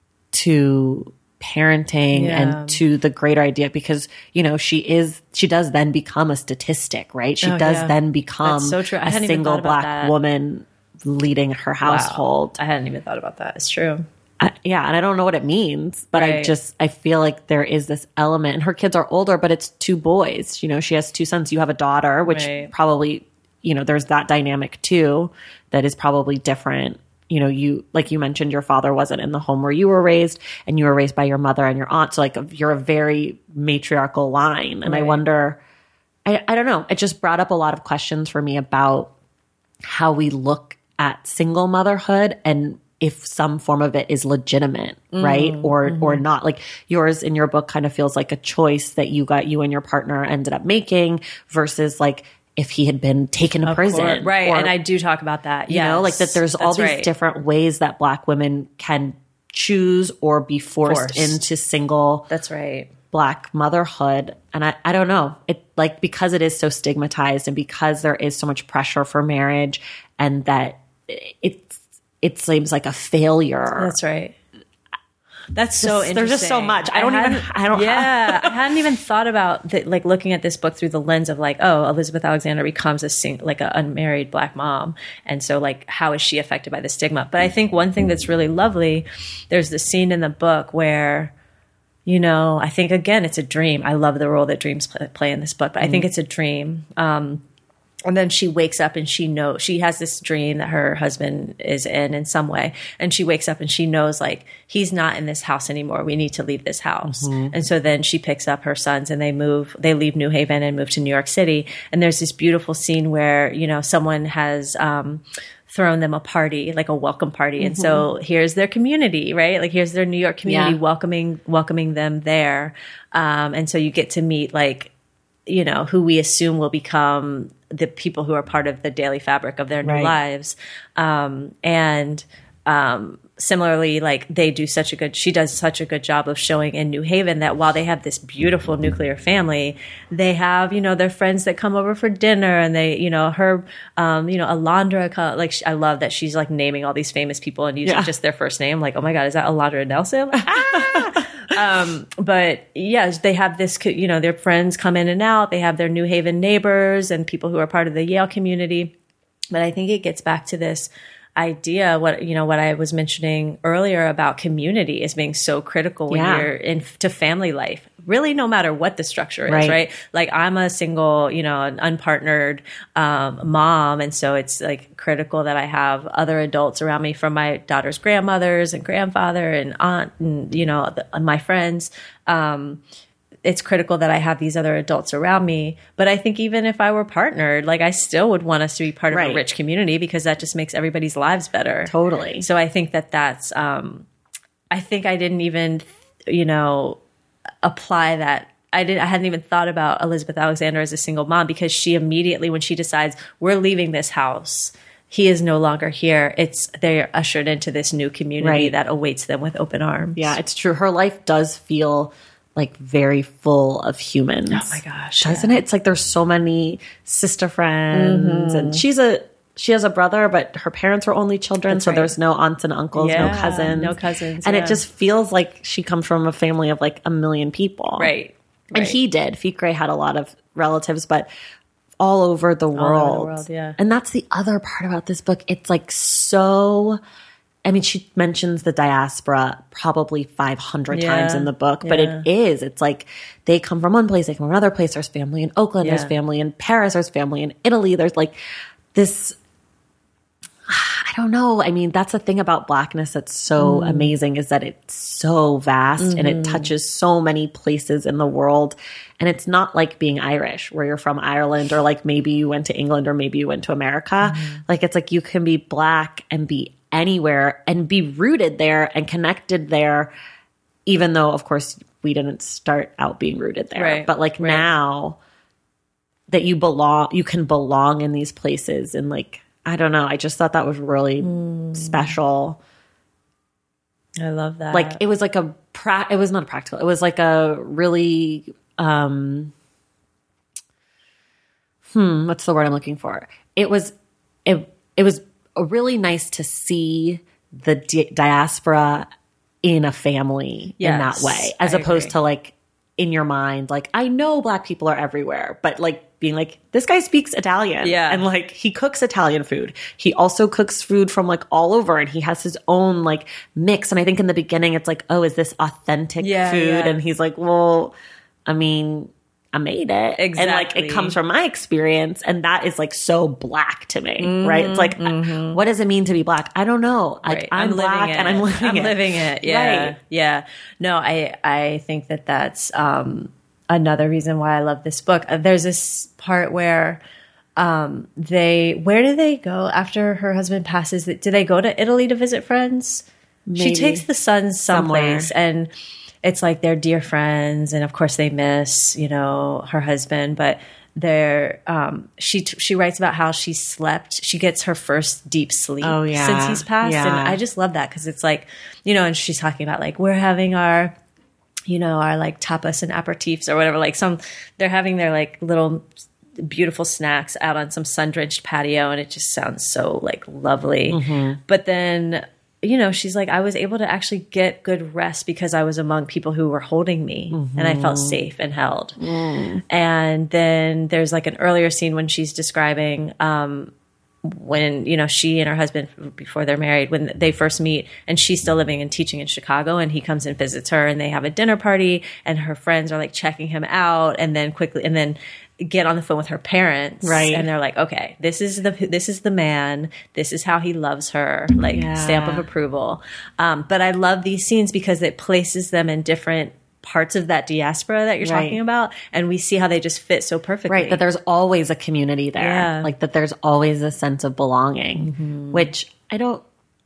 to parenting Yeah. and to the greater idea? Because, you know, she is, she does then become a statistic, right? She Oh, does yeah. then become That's so true. I a hadn't even single thought about black that. woman leading her household. Wow. I hadn't even thought about that. It's true. I, yeah. And I don't know what it means, but I Right. just, I feel like there is this element, and her kids are older, but it's two boys. You know, she has two sons. You have a daughter, which Right. probably, you know, there's that dynamic too, that is probably different. You know, you, like you mentioned, your father wasn't in the home where you were raised, and you were raised by your mother and your aunt. So like you're a very matriarchal line. And I Right. wonder, I, I don't know. It just brought up a lot of questions for me about how we look at single motherhood and if some form of it is legitimate, right? Mm, Or, mm-hmm. or not. Like yours in your book kind of feels like a choice that you got, you and your partner ended up making, versus like if he had been taken to Of prison. course. Right. Or, and I do talk about that. you know, Yes. like that there's all That's these right. different ways that Black women can choose or be forced, Forced. into single That's right. Black motherhood. And I, I don't know, it like, because it is so stigmatized and because there is so much pressure for marriage, and that it, it seems like a failure. That's right. That's so Just- interesting. there's just so much. I don't even- hadn't- I don't- Yeah, I hadn't even thought about that. Like looking at this book through the lens of like, oh, Elizabeth Alexander becomes a sing, like an unmarried Black mom, and so like, how is she affected by the stigma? But I think one thing that's really lovely, there's the scene in the book where, you know, I think again, it's a dream. I love the role that dreams play, play in this book, but I think it's a dream. Um, And then she wakes up and she knows, she has this dream that her husband is in in some way. And she wakes up and she knows like, he's not in this house anymore. We need to leave this house. Mm-hmm. And so then she picks up her sons and they move, they leave New Haven and move to New York City. And there's this beautiful scene where, you know, someone has, um, thrown them a party, like a welcome party. And so here's their community, right? Like here's their New York community Yeah. welcoming, welcoming them there. Um, and so you get to meet like, you know, who we assume will become the people who are part of the daily fabric of their new Right. lives. Um, and um, similarly, like they do such a good, she does such a good job of showing in New Haven that while they have this beautiful nuclear family, they have, you know, their friends that come over for dinner, and they, you know, her, um, you know, Alondra, co- like I love that she's like naming all these famous people and using Yeah. just their first name. Like, oh my God, is that Alondra Nelson? Like, ah! Um, but yes, they have this, you know, their friends come in and out. They have their New Haven neighbors and people who are part of the Yale community. But I think it gets back to this idea, what, you know, what I was mentioning earlier about community as being so critical when Yeah. you're in to family life, really, no matter what the structure is, right? Right. Like I'm a single, you know, an unpartnered, um, mom. And so it's like critical that I have other adults around me, from my daughter's grandmothers and grandfather and aunt and, you know, the, my friends. Um, it's critical that I have these other adults around me. But I think even if I were partnered, like I still would want us to be part of Right. a rich community, because that just makes everybody's lives better. Totally. So I think that that's, um, I think I didn't even, you know, apply that. I didn't, I hadn't even thought about Elizabeth Alexander as a single mom, because she immediately, when she decides we're leaving this house, he is no longer here, it's, they're ushered into this new community Right. that awaits them with open arms. Yeah, it's true. Her life does feel like very full of humans. Oh my gosh. Doesn't it? It's like there's so many sister friends, Mm-hmm. and she's a she has a brother, but her parents were only children, That's so right. there's no aunts and uncles, no Yeah, cousins, no cousins, and yeah. it just feels like she comes from a family of like a million people, Right. And right. he did. Fikre had a lot of relatives, but all over the world. All over the world, yeah. And that's the other part about this book. It's like so, I mean, she mentions the diaspora probably five hundred Yeah. times in the book, but Yeah. it is. It's like they come from one place, they come from another place. There's family in Oakland, Yeah. there's family in Paris, there's family in Italy. There's like this, I don't know. I mean, that's the thing about Blackness that's so Mm. amazing is that it's so vast Mm-hmm. and it touches so many places in the world. And it's not like being Irish where you're from Ireland or like maybe you went to England or maybe you went to America. Mm-hmm. Like it's like you can be Black and be anywhere and be rooted there and connected there, even though, of course, we didn't start out being rooted there. Right. But like Right. now that you belong, you can belong in these places and like, I don't know. I just thought that was really Mm. special. I love that. Like it was like a pra- it was not a practical. It was like a really um hmm, what's the word I'm looking for? It was it it was really nice to see the di- diaspora in a family in that Yes, way as I opposed agree. to like in your mind like I know Black people are everywhere, but like being like, this guy speaks Italian. Yeah. And like he cooks Italian food. He also cooks food from like all over and he has his own like mix. And I think in the beginning it's like, oh, is this authentic Yeah, food? yeah. And he's like, well, I mean, I made it. And like Exactly. it comes from my experience. And that is like so Black to me, Mm-hmm, right? It's like, I- what does it mean to be Black? I don't know. Like Right. I'm, Black living it. and I'm living I'm it. living it. Yeah. Right. Yeah. No, I, I think that that's, um, another reason why I love this book. Uh, There's this part where, um, they, where do they go after her husband passes? Do they go to Italy to visit friends? She Maybe. takes the sons someplace Somewhere. and it's like they're dear friends. And of course they miss, you know, her husband, but they're, um, she, t- she writes about how she slept. She gets her first deep sleep Oh, yeah. since he's passed. Yeah. And I just love that. Cause it's like, you know, and she's talking about like, we're having our, you know, our like tapas and aperitifs or whatever, like some, they're having their like little beautiful snacks out on some sun-drenched patio and it just sounds so like lovely. Mm-hmm. But then, you know, she's like, I was able to actually get good rest because I was among people who were holding me Mm-hmm. and I felt safe and held. Mm. And then there's like an earlier scene when she's describing, um, when, you know, she and her husband, before they're married, when they first meet and she's still living and teaching in Chicago and he comes and visits her and they have a dinner party and her friends are like checking him out and then quickly, and then get on the phone with her parents. Right. And they're like, okay, this is the, this is the man. This is how he loves her. Like Yeah. stamp of approval. Um, but I love these scenes because it places them in different parts of that diaspora that you're Right. talking about. And we see how they just fit so perfectly. Right, that there's always a community there. Yeah. Like that there's always a sense of belonging, which I don't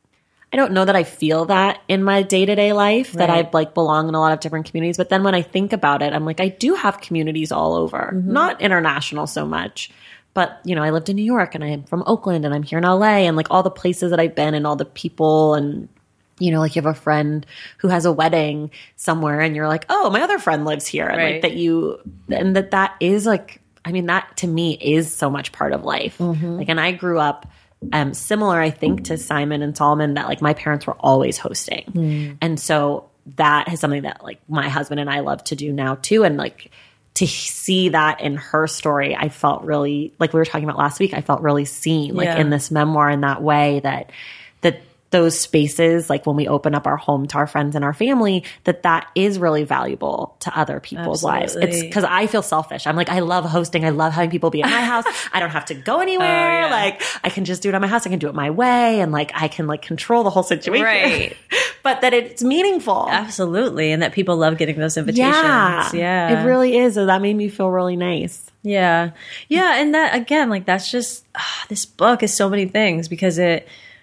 I don't know that I feel that in my day-to-day life that I Right. like belong in a lot of different communities, but then when I think about it, I'm like I do have communities all over. Not international so much. But, you know, I lived in New York and I'm from Oakland and I'm here in L A and like all the places that I've been and all the people and you know, like you have a friend who has a wedding somewhere and you're like, oh, my other friend lives here. And like Right. that you, and that that is like, I mean, that to me is so much part of life. Like, and I grew up um, similar, I think, to Simon and Solomon that like my parents were always hosting. And so that is something that like my husband and I love to do now too. And like to see that in her story, I felt really, like we were talking about last week, I felt really seen like Yeah. in this memoir in that way that, that, those spaces, like when we open up our home to our friends and our family, that that is really valuable to other people's lives. It's Absolutely. because I feel selfish. I'm like, I love hosting. I love having people be at my house. I don't have to go anywhere. Oh, yeah. Like I can just do it at my house. I can do it my way. And like, I can like control the whole situation. Right. But that it's meaningful. Absolutely. And that people love getting those invitations. Yeah. Yeah. It really is. So that made me feel really nice. Yeah. Yeah. And that, again, like that's just, ah, this book is so many things because it,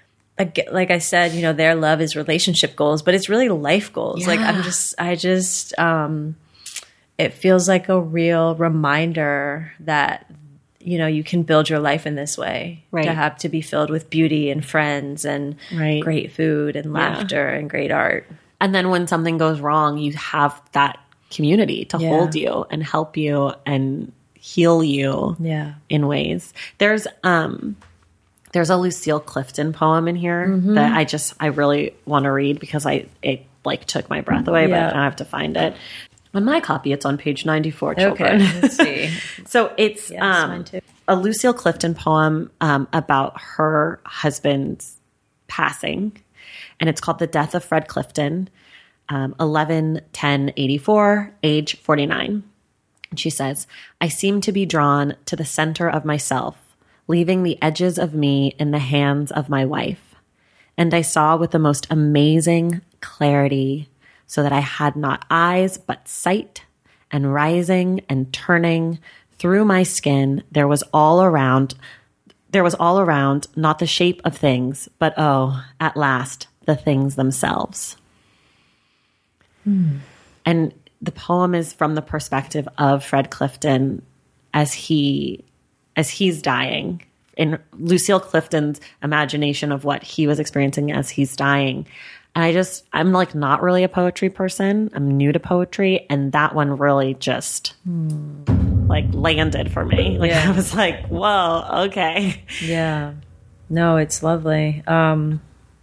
ag- like I said, you know, their love is relationship goals, but it's really life goals. Like I'm Yeah. just, I just, um, it feels like a real reminder that, you know, you can build your life in this way Right. to have to be filled with beauty and friends and Right. great food and laughter and great art. And then when something goes wrong, you have that community to Yeah. hold you and help you and heal you Yeah. in ways. There's um there's a Lucille Clifton poem in here that I just I really want to read because I it like took my breath away, Yeah. but I have to find it. On my copy, it's on page ninety-four, children. Okay, let's see. So it's Yes, um, mine too. a Lucille Clifton poem um, about her husband's passing, and it's called The Death of Fred Clifton, um, eleven ten eighty-four, age forty-nine. And she says, I seem to be drawn to the center of myself, leaving the edges of me in the hands of my wife. And I saw with the most amazing clarity, so that I had not eyes but sight, and rising and turning through my skin, there was all around, there was all around, not the shape of things, but oh, at last, the things themselves. Hmm. And the poem is from the perspective of Fred Clifton as he, as he's dying, in Lucille Clifton's imagination of what he was experiencing as he's dying. And I just, I'm like not really a poetry person. I'm new to poetry. And that one really just mm. like landed for me. Like yeah. I was like, whoa, okay. Yeah. No, it's lovely. Um,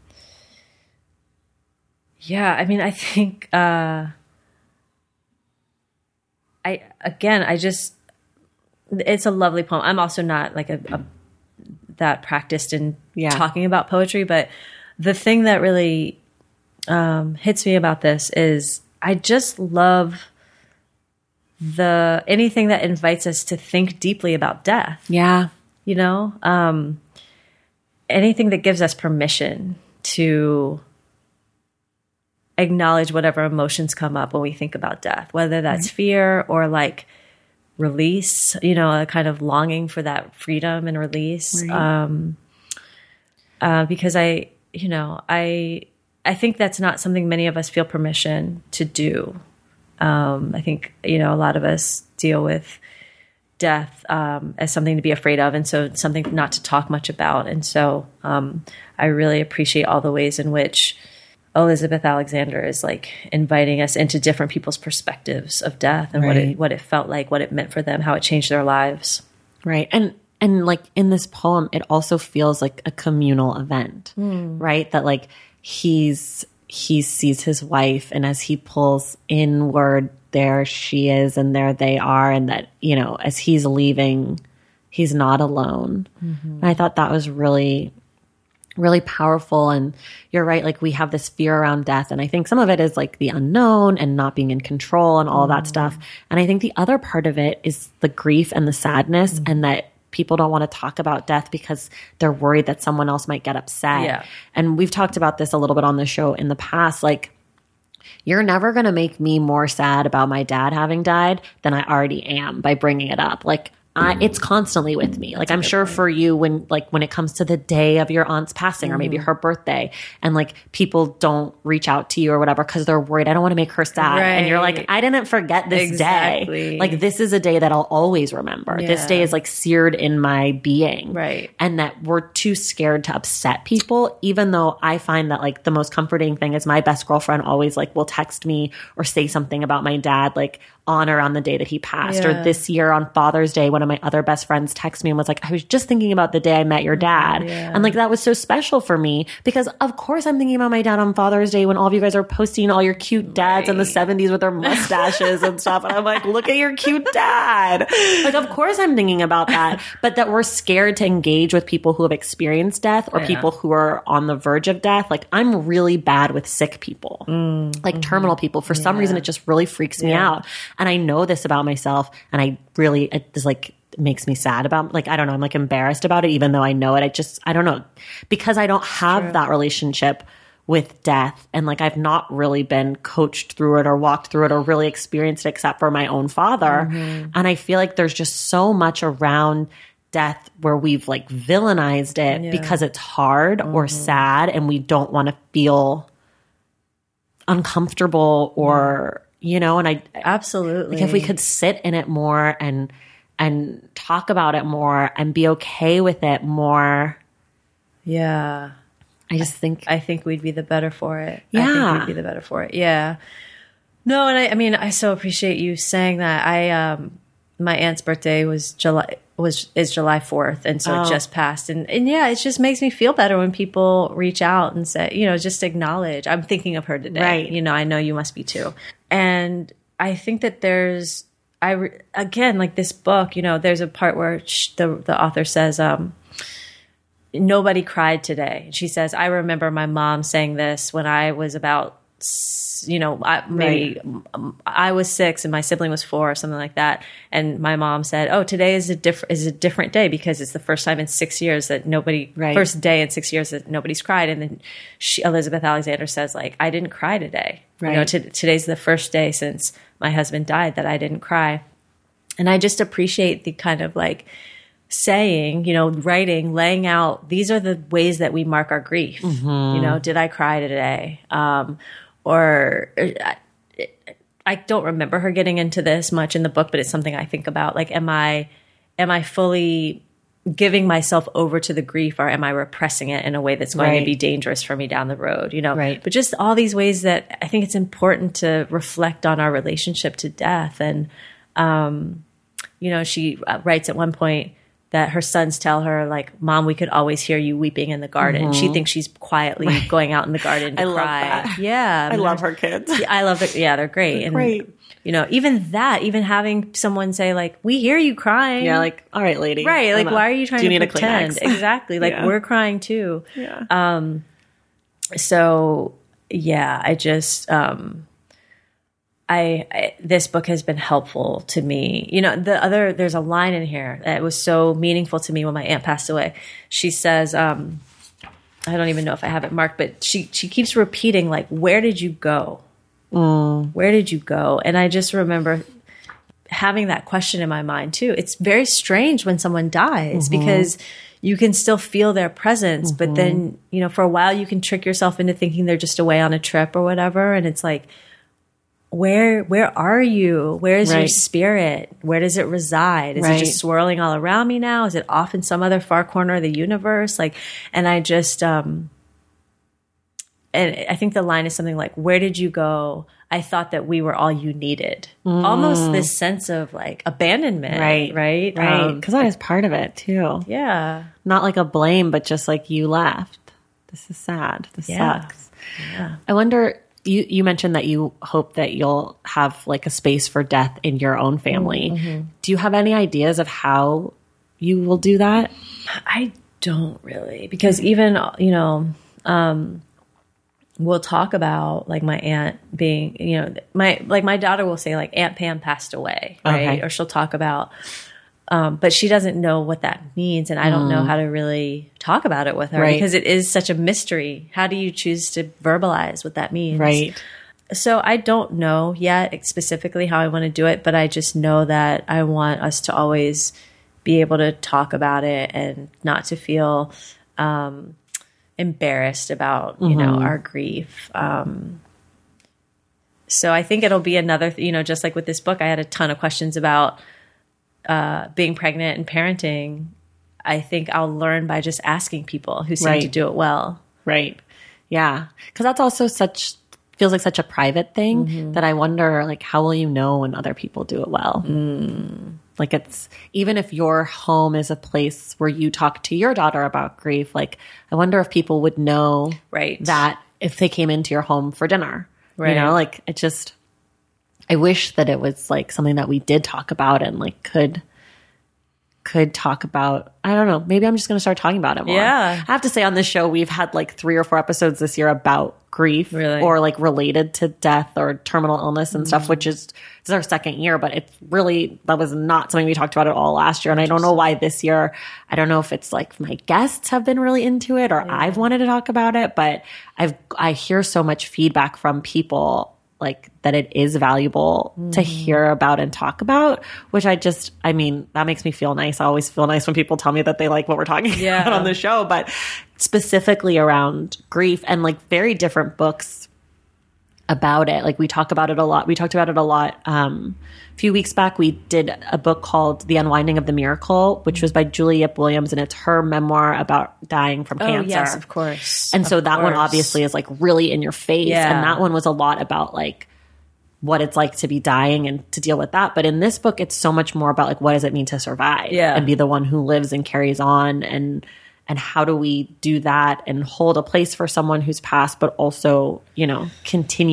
yeah. I mean, I think, uh, I, again, I just, it's a lovely poem. I'm also not like a, a that practiced in yeah. talking about poetry, but the thing that really um, hits me about this is I just love the anything that invites us to think deeply about death. Yeah. You know, um, anything that gives us permission to acknowledge whatever emotions come up when we think about death, whether that's right. fear or like release, you know, a kind of longing for that freedom and release. Right. Um, uh, because I, you know, I, I think that's not something many of us feel permission to do. Um, I think, you know, a lot of us deal with death um, as something to be afraid of. And so it's something not to talk much about. And so um, I really appreciate all the ways in which Elizabeth Alexander is like inviting us into different people's perspectives of death and right. what it, what it felt like, what it meant for them, how it changed their lives. Right. And, and like in this poem, it also feels like a communal event, mm. right? That like he's, he sees his wife, and as he pulls inward, there she is and there they are. And that, you know, as he's leaving, he's not alone. Mm-hmm. And I thought that was really, really powerful. And you're right. Like we have this fear around death. And I think some of it is like the unknown and not being in control and all mm. that stuff. And I think the other part of it is the grief and the sadness mm. and that people don't want to talk about death because they're worried that someone else might get upset. Yeah. And we've talked about this a little bit on the show in the past. Like, you're never going to make me more sad about my dad having died than I already am by bringing it up. Like, I, it's constantly with me. Like, I'm sure for you, when, like, when it comes to the day of your aunt's passing or maybe her birthday, and like people don't reach out to you or whatever because they're worried, I don't want to make her sad. Right. And you're like, I didn't forget this exactly. day. Like, this is a day that I'll always remember. Yeah. This day is like seared in my being. Right. And that we're too scared to upset people, even though I find that like the most comforting thing is my best girlfriend always like will text me or say something about my dad, like on or on the day that he passed. Yeah. Or this year on Father's Day, one of my other best friends texted me and was like, I was just thinking about the day I met your dad. Yeah. And like, that was so special for me because of course I'm thinking about my dad on Father's Day when all of you guys are posting all your cute dads right. in the seventies with their mustaches and stuff. And I'm like, look at your cute dad. Like, of course I'm thinking about that, but that we're scared to engage with people who have experienced death or yeah. people who are on the verge of death. Like, I'm really bad with sick people, mm, like mm-hmm. terminal people. For yeah. some reason, it just really freaks me yeah. out. And I know this about myself, and I really, it is like, it makes me sad about, like, I don't know, I'm like embarrassed about it, even though I know it. I just, I don't know, because I don't have True. that relationship with death. And like, I've not really been coached through it or walked through it or really experienced it except for my own father. Mm-hmm. And I feel like there's just so much around death where we've like villainized it yeah. because it's hard mm-hmm. or sad and we don't want to feel uncomfortable or, you know, and I absolutely, like if we could sit in it more and, and talk about it more and be okay with it more. Yeah. I just think, I think we'd be the better for it. Yeah. I think we'd be the better for it. Yeah. No. And I, I mean, I so appreciate you saying that. I, um, my aunt's birthday was July, was, is July fourth. And so oh. it just passed. And, and yeah, it just makes me feel better when people reach out and say, you know, just acknowledge, I'm thinking of her today. Right. You know, I know you must be too. And I think that there's, I re- again, like this book, you know, there's a part where sh- the the author says, um, nobody cried today. She says, I remember my mom saying this when I was about, you know, I, maybe right. I was six and my sibling was four or something like that. And my mom said, oh, today is a different, is a different day because it's the first time in six years that nobody, right. first day in six years that nobody's cried. And then she, Elizabeth Alexander says, like, I didn't cry today. Right. You know, t- today's the first day since my husband died that I didn't cry. And I just appreciate the kind of like saying, you know, writing, laying out, these are the ways that we mark our grief. Mm-hmm. You know, did I cry today? Um, or I, I don't remember her getting into this much in the book, but it's something I think about. Like, am I, am I fully giving myself over to the grief, or am I repressing it in a way that's going right. to be dangerous for me down the road? You know, right. But just all these ways that I think it's important to reflect on our relationship to death. And, um, you know, she writes at one point that her sons tell her, like, Mom, we could always hear you weeping in the garden. Mm-hmm. She thinks she's quietly right. going out in the garden to I cry. Love that. Yeah. I love her kids. Yeah, I love it. Yeah, they're great. They're and, great. You know, even that, even having someone say, like, we hear you crying. Yeah, like, all right, lady. Right. Like, why are you trying Do you to need pretend? A Kleenex? Exactly. Like, yeah. we're crying too. Yeah. Um, so, yeah, I just... Um, I, I this book has been helpful to me. You know, the other there's a line in here that was so meaningful to me when my aunt passed away. She says, um, I don't even know if I have it marked, but she she keeps repeating, like, where did you go? Mm. Where did you go? And I just remember having that question in my mind too. It's very strange when someone dies mm-hmm. because you can still feel their presence, mm-hmm. but then, you know, for a while you can trick yourself into thinking they're just away on a trip or whatever, and it's like, Where where are you? Where is right. your spirit? Where does it reside? Is right. it just swirling all around me now? Is it off in some other far corner of the universe? Like, and I just, um, and I think the line is something like, where did you go? I thought that we were all you needed. Mm. Almost this sense of like abandonment. Right. Right. Right. Um, Because I was part of it too. Yeah. Not like a blame, but just like, you left. This is sad. This yeah. sucks. Yeah. I wonder... You you mentioned that you hope that you'll have like a space for death in your own family. Mm-hmm. Do you have any ideas of how you will do that? I don't really, because even, you know, um, we'll talk about like my aunt being, you know, my, like my daughter will say like Aunt Pam passed away, right? Okay. Or she'll talk about, um, but she doesn't know what that means. And I don't mm. know how to really talk about it with her right. because it is such a mystery. How do you choose to verbalize what that means? Right. So I don't know yet specifically how I want to do it, but I just know that I want us to always be able to talk about it and not to feel um, embarrassed about, you mm-hmm. know, our grief. Um, so I think it'll be another, th- you know, just like with this book, I had a ton of questions about uh, being pregnant and parenting. I think I'll learn by just asking people who seem right. to do it well. Right. Yeah. Because that's also such, feels like such a private thing mm-hmm. that I wonder, like, how will you know when other people do it well? Mm. Like, it's, even if your home is a place where you talk to your daughter about grief, like, I wonder if people would know right. that if they came into your home for dinner. Right. You know, like, it just, I wish that it was like something that we did talk about and like could could talk about. I don't know. Maybe I'm just going to start talking about it more. Yeah. I have to say, on this show, we've had like three or four episodes this year about grief really? or like related to death or terminal illness and mm. stuff, which is, this is our second year, but it's really, that was not something we talked about at all last year. And I don't know why this year, I don't know if it's like my guests have been really into it or yeah. I've wanted to talk about it, but I've, I hear so much feedback from people like that it is valuable mm. to hear about and talk about, which I just, I mean, that makes me feel nice. I always feel nice when people tell me that they like what we're talking yeah. about on the show, but specifically around grief and like very different books about it. Like we talk about it a lot. We talked about it a lot. Um, a few weeks back, we did a book called The Unwinding of the Miracle, which was by Julie Yip Williams, and it's her memoir about dying from oh, cancer. Yes, of course. And of so that course. one obviously is like really in your face. Yeah. And that one was a lot about like what it's like to be dying and to deal with that. But in this book, it's so much more about like, what does it mean to survive yeah. and be the one who lives and carries on, and and how do we do that and hold a place for someone who's passed, but also, you know, continue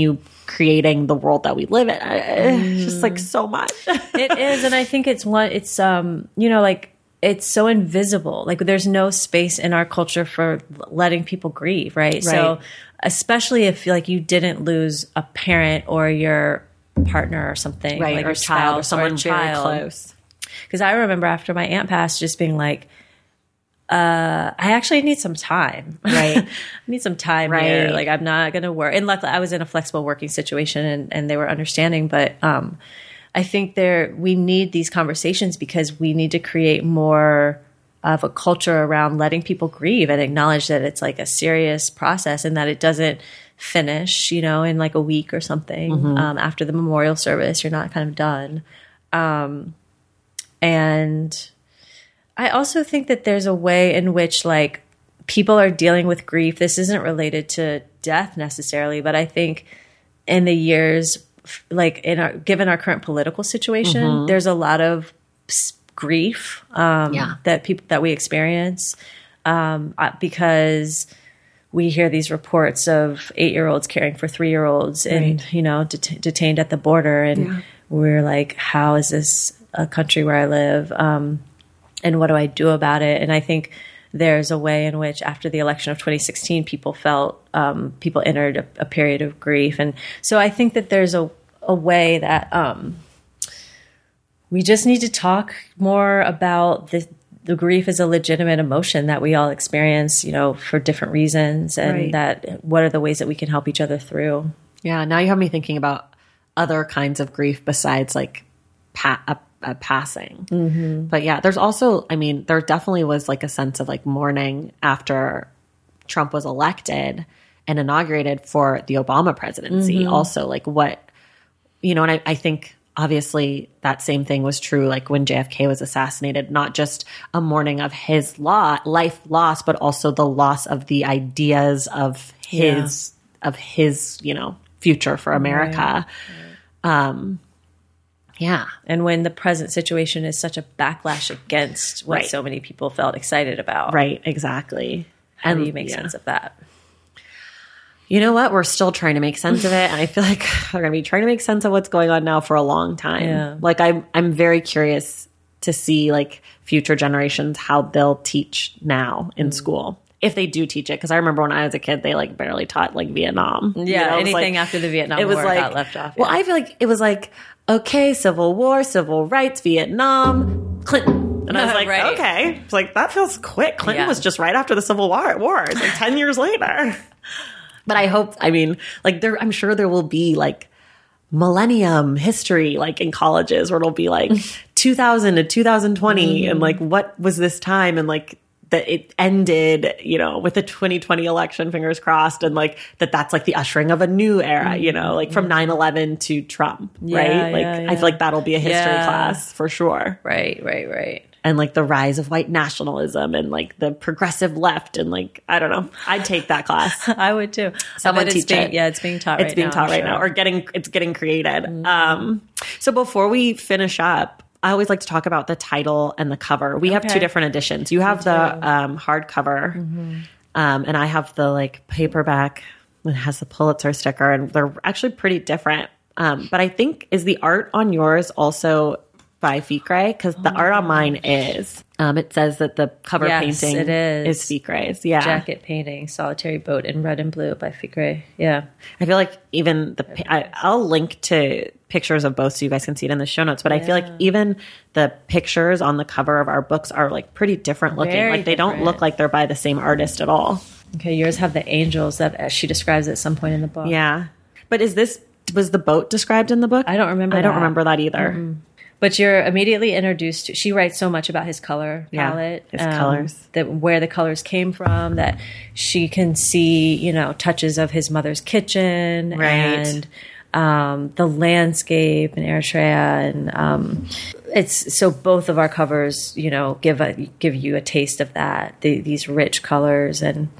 creating the world that we live in. It's just like so much. It is. And I think it's one, it's, um, you know, like, it's so invisible. Like there's no space in our culture for letting people grieve. Right. right. So especially if like you didn't lose a parent or your partner or something, right. like or your child or someone or very close. Because I remember after my aunt passed, just being like, uh, I actually need some time. Right. I need some time right. here. Like I'm not going to work. And luckily I was in a flexible working situation and, and they were understanding. But um, I think there we need these conversations because we need to create more of a culture around letting people grieve and acknowledge that it's like a serious process and that it doesn't finish, you know, in like a week or something. Mm-hmm. Um, after the memorial service, you're not kind of done. Um, and I also think that there's a way in which like people are dealing with grief. This isn't related to death necessarily, but I think in the years, like in our, given our current political situation, mm-hmm. there's a lot of grief um, yeah. that people that we experience um, because we hear these reports of eight-year-olds caring for three-year-olds right. and you know det- detained at the border, and yeah. we're like, how is this a country where I live? Um, and what do I do about it? And I think there's a way in which after the election of twenty sixteen, people felt, um, people entered a, a period of grief. And so I think that there's a, a way that um, we just need to talk more about the, the grief is a legitimate emotion that we all experience, you know, for different reasons. And right. that what are the ways that we can help each other through? Yeah. Now you have me thinking about other kinds of grief besides like pa- a Uh, passing. Mm-hmm. But yeah, there's also, I mean, there definitely was like a sense of like mourning after Trump was elected and inaugurated for the Obama presidency. Mm-hmm. Also, like what, you know, and I, I think obviously that same thing was true like when J F K was assassinated, not just a mourning of his law, life loss, but also the loss of the ideas of his, yeah. of his, you know, future for America. Right. Right. Um, Yeah. And when the present situation is such a backlash against what right. so many people felt excited about. Right, exactly. How and do you make yeah. sense of that? You know what? We're still trying to make sense of it. And I feel like we're going to be trying to make sense of what's going on now for a long time. Yeah. Like I'm, I'm very curious to see like future generations, how they'll teach now in mm. school. If they do teach it. Because I remember when I was a kid, they like barely taught like Vietnam. Yeah, you know? anything like, after the Vietnam it was War like, got left off. Yeah. Well, I feel like it was like, okay, Civil War, Civil Rights, Vietnam, Clinton. And I was like, right. okay. It's like, that feels quick. Clinton yeah. was just right after the Civil War. War. It's like ten years later. But I hope, I mean, like there, I'm sure there will be like millennium history, like in colleges where it'll be like two thousand to two thousand twenty mm. and like, what was this time? And like, that it ended, you know, with the twenty twenty election, fingers crossed, and like that that's like the ushering of a new era, you know, like from nine eleven to Trump, yeah, right? Like yeah, yeah. I feel like that'll be a history yeah. class for sure. Right, right, right. And like the rise of white nationalism and like the progressive left and like, I don't know, I'd take that class. I would too. Someone teach being, it. Yeah, it's being taught it's right now. It's being taught right sure. now or getting, it's getting created. Mm-hmm. Um, so before we finish up, I always like to talk about the title and the cover. We have okay. two different editions. You have the um, hardcover, mm-hmm. um, and I have the like paperback that has the Pulitzer sticker, and they're actually pretty different. Um, but I think, is the art on yours also by Ficre? Because the oh art on mine is. Um, it says that the cover yes, painting it is. is Ficre's. Yeah. Jacket painting, solitary boat in red and blue by Ficre. Yeah. I feel like even the, I, I'll link to pictures of both so you guys can see it in the show notes. But yeah. I feel like even the pictures on the cover of our books are like pretty different looking. Very like they different. don't look like they're by the same artist at all. Okay. Yours have the angels that she describes at some point in the book. Yeah. But is this, was the boat described in the book? I don't remember I don't that. remember that either. Mm-hmm. But you're immediately introduced to, she writes so much about his color yeah, palette. His um, colors. That where the colors came from, that she can see, you know, touches of his mother's kitchen right. and um, the landscape in Eritrea. And um, it's, so both of our covers, you know, give a, give you a taste of that, the, these rich colors. And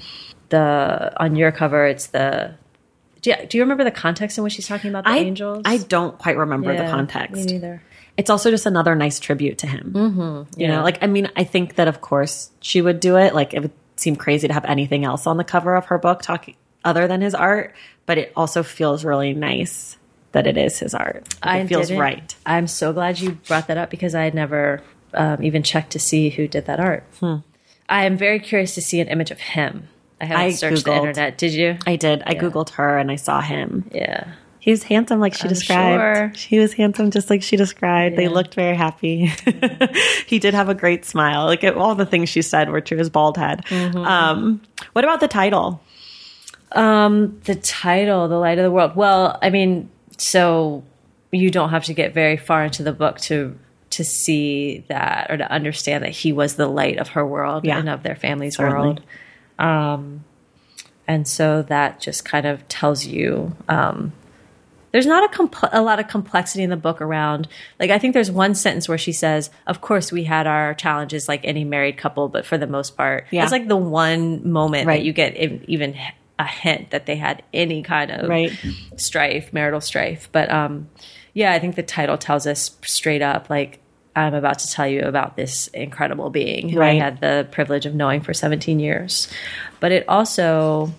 the, on your cover, it's the, do you, do you remember the context in which she's talking about the I, angels? I don't quite remember yeah, the context. Me neither. It's also just another nice tribute to him. Mm-hmm. You yeah. know, like, I mean, I think that of course she would do it. Like it would seem crazy to have anything else on the cover of her book talking other than his art, but it also feels really nice that it is his art. Like, I it feels didn't. right. I'm so glad you brought that up because I had never um, even checked to see who did that art. Hmm. I am very curious to see an image of him. I haven't I searched the Googled. internet. Did you? I did. I Yeah. Googled her and I saw him. Yeah. He was handsome like she I'm described. sure. He was handsome just like she described. They Yeah. looked very happy. He did have a great smile. Like all the things she said were true. His bald head. Mm-hmm. Um, what about the title? Um, the title, The Light of the World. Well, I mean, so you don't have to get very far into the book to to see that or to understand that he was the light of her world Yeah. and of their family's Certainly. world. Um, and so that just kind of tells you, um, there's not a, comp- a lot of complexity in the book around, like, I think there's one sentence where she says, of course we had our challenges like any married couple, but for the most part, Yeah. it's like the one moment Right. that you get in, even a hint that they had any kind of Right. strife, marital strife. But, um, yeah, I think the title tells us straight up, like, I'm about to tell you about this incredible being who Right. I had the privilege of knowing for seventeen years. But it also,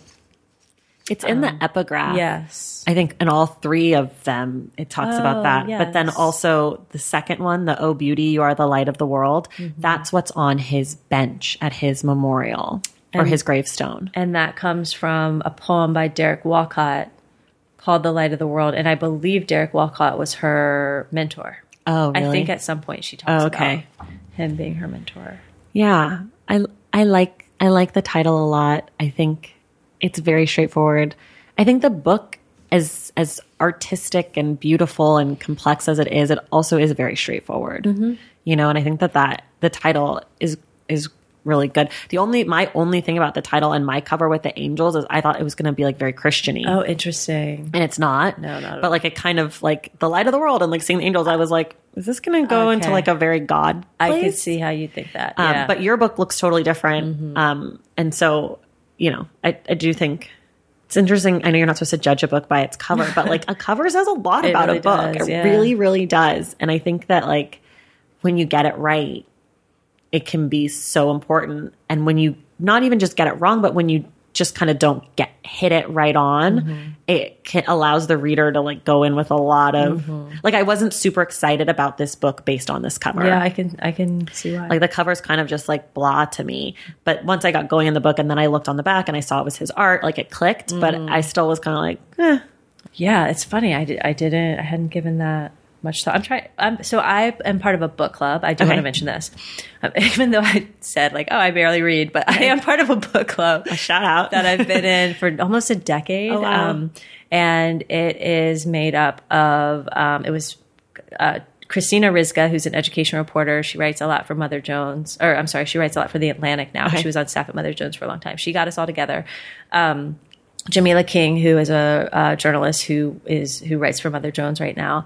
It's in the epigraph. yes. I think in all three of them, it talks about Oh, that. But then yes. also the second one, the "Oh Beauty, You Are the Light of the World," Mm-hmm. that's what's on his bench at his memorial or And- his gravestone. And that comes from a poem by Derek Walcott called The Light of the World. And I believe Derek Walcott was her mentor. Oh, really? I think at some point she talks Oh, okay. about him being her mentor. Yeah, I I like I like the title a lot. I think it's very straightforward. I think the book, as as artistic and beautiful and complex as it is, it also is very straightforward. Mm-hmm. You know, and I think that that the title is is really good. The only my only thing about the title and my cover with the angels is I thought it was going to be like very Christian-y. Oh, interesting. And it's not. No, not at But all. like it kind of like the light of the world and like seeing the angels, I was like, is this going to go into Okay. like a very God I could place? see how you think that. Um, Yeah. But your book looks totally different. Mm-hmm. Um, and so, you know, I, I do think it's interesting. I know you're not supposed to judge a book by its cover, but like a cover says a lot It about really a book. does, it yeah. really, really does. And I think that like when you get it right, it can be so important. And when you not even just get it wrong, but when you just kind of don't get hit it right on, Mm-hmm. it can, allows the reader to like go in with a lot of Mm-hmm. like I wasn't super excited about this book based on this cover. yeah, I can I can see why. Like the cover's kind of just like blah to me. But once I got going in the book and then I looked on the back and I saw it was his art, like it clicked. But Mm. I still was kind of like, eh. Yeah, it's funny. I, did, I didn't. I hadn't given that much thought. I'm trying. I'm, so I am part of a book club. I do Okay. want to mention this, um, even though I said like, oh, I barely read, but I am part of a book club A shout out. that I've been in for almost a decade. Oh, wow. Um, and it is made up of. Um, it was. Uh, Christina Rizka, who's an education reporter, she writes a lot for Mother Jones, or I'm sorry, she writes a lot for The Atlantic now. Okay. She was on staff at Mother Jones for a long time. She got us all together. Um, Jamila King, who is a, a journalist who is who writes for Mother Jones right now,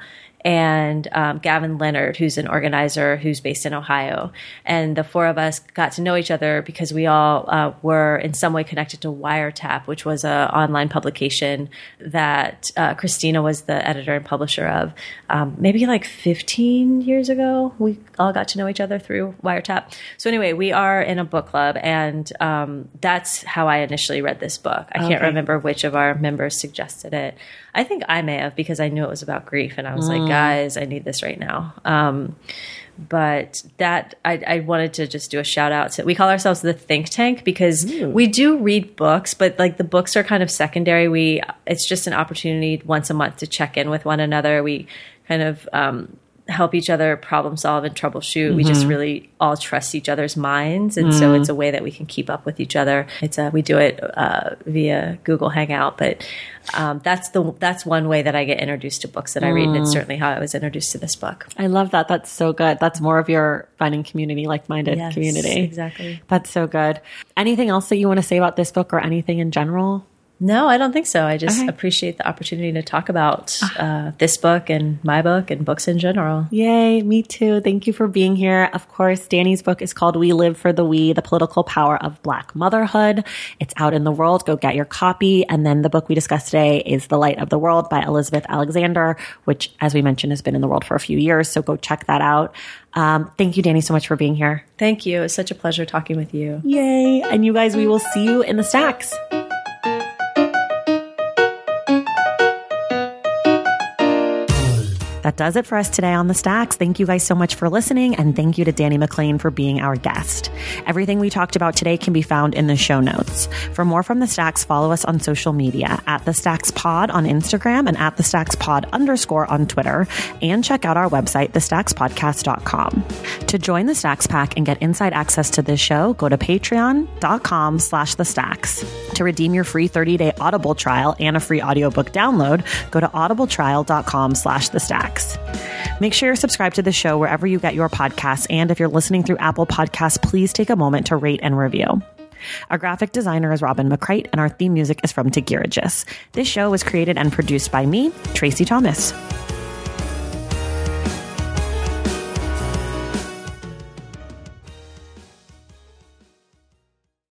and um, Gavin Leonard, who's an organizer who's based in Ohio. And the four of us got to know each other because we all uh, were in some way connected to Wiretap, which was an online publication that uh, Christina was the editor and publisher of. Um, maybe like fifteen years ago, we all got to know each other through Wiretap. So anyway, we are in a book club, and um, that's how I initially read this book. I can't Okay. remember which of our members suggested it. I think I may have, because I knew it was about grief, and I was like, guys, I need this right now. Um, but that I, I wanted to just do a shout out to. We call ourselves the Think Tank because we do read books, but like the books are kind of secondary. We it's just an opportunity once a month to check in with one another. We kind of um, help each other problem solve and troubleshoot. We just really all trust each other's minds, and so it's a way that we can keep up with each other. It's a, we do it uh, via Google Hangout, but um, that's the that's one way that I get introduced to books that I read, and it's certainly how I was introduced to this book. I love that. That's so good. That's more of your finding community, like-minded Yes, community. exactly. That's so good. Anything else that you want to say about this book or anything in general? No, I don't think so. I just Okay. appreciate the opportunity to talk about uh, this book and my book and books in general. Yay, me too. Thank you for being here. Of course, Danny's book is called We Live for the We, The Political Power of Black Motherhood. It's out in the world. Go get your copy. And then the book we discussed today is The Light of the World by Elizabeth Alexander, which, as we mentioned, has been in the world for a few years. So go check that out. Um, thank you, Danny, so much for being here. Thank you. It's such a pleasure talking with you. Yay. And you guys, we will see you in the stacks. That does it for us today on The Stacks. Thank you guys so much for listening, and thank you to Danny McLean for being our guest. Everything we talked about today can be found in the show notes. For more from The Stacks, follow us on social media at The Stacks Pod on Instagram and at The Stacks Pod underscore on Twitter, and check out our website, the stacks podcast dot com. To join the Stacks Pack and get inside access to this show, go to patreon.com slash the stacks. To redeem your free thirty-day Audible trial and a free audiobook download, go to audibletrial.com slash the stacks. Make sure you're subscribed to the show wherever you get your podcasts, and if you're listening through Apple Podcasts, please take a moment to rate and review. Our graphic designer is Robin McCrite, and our theme music is from Tegirigis. This show was created and produced by me, Tracy Thomas.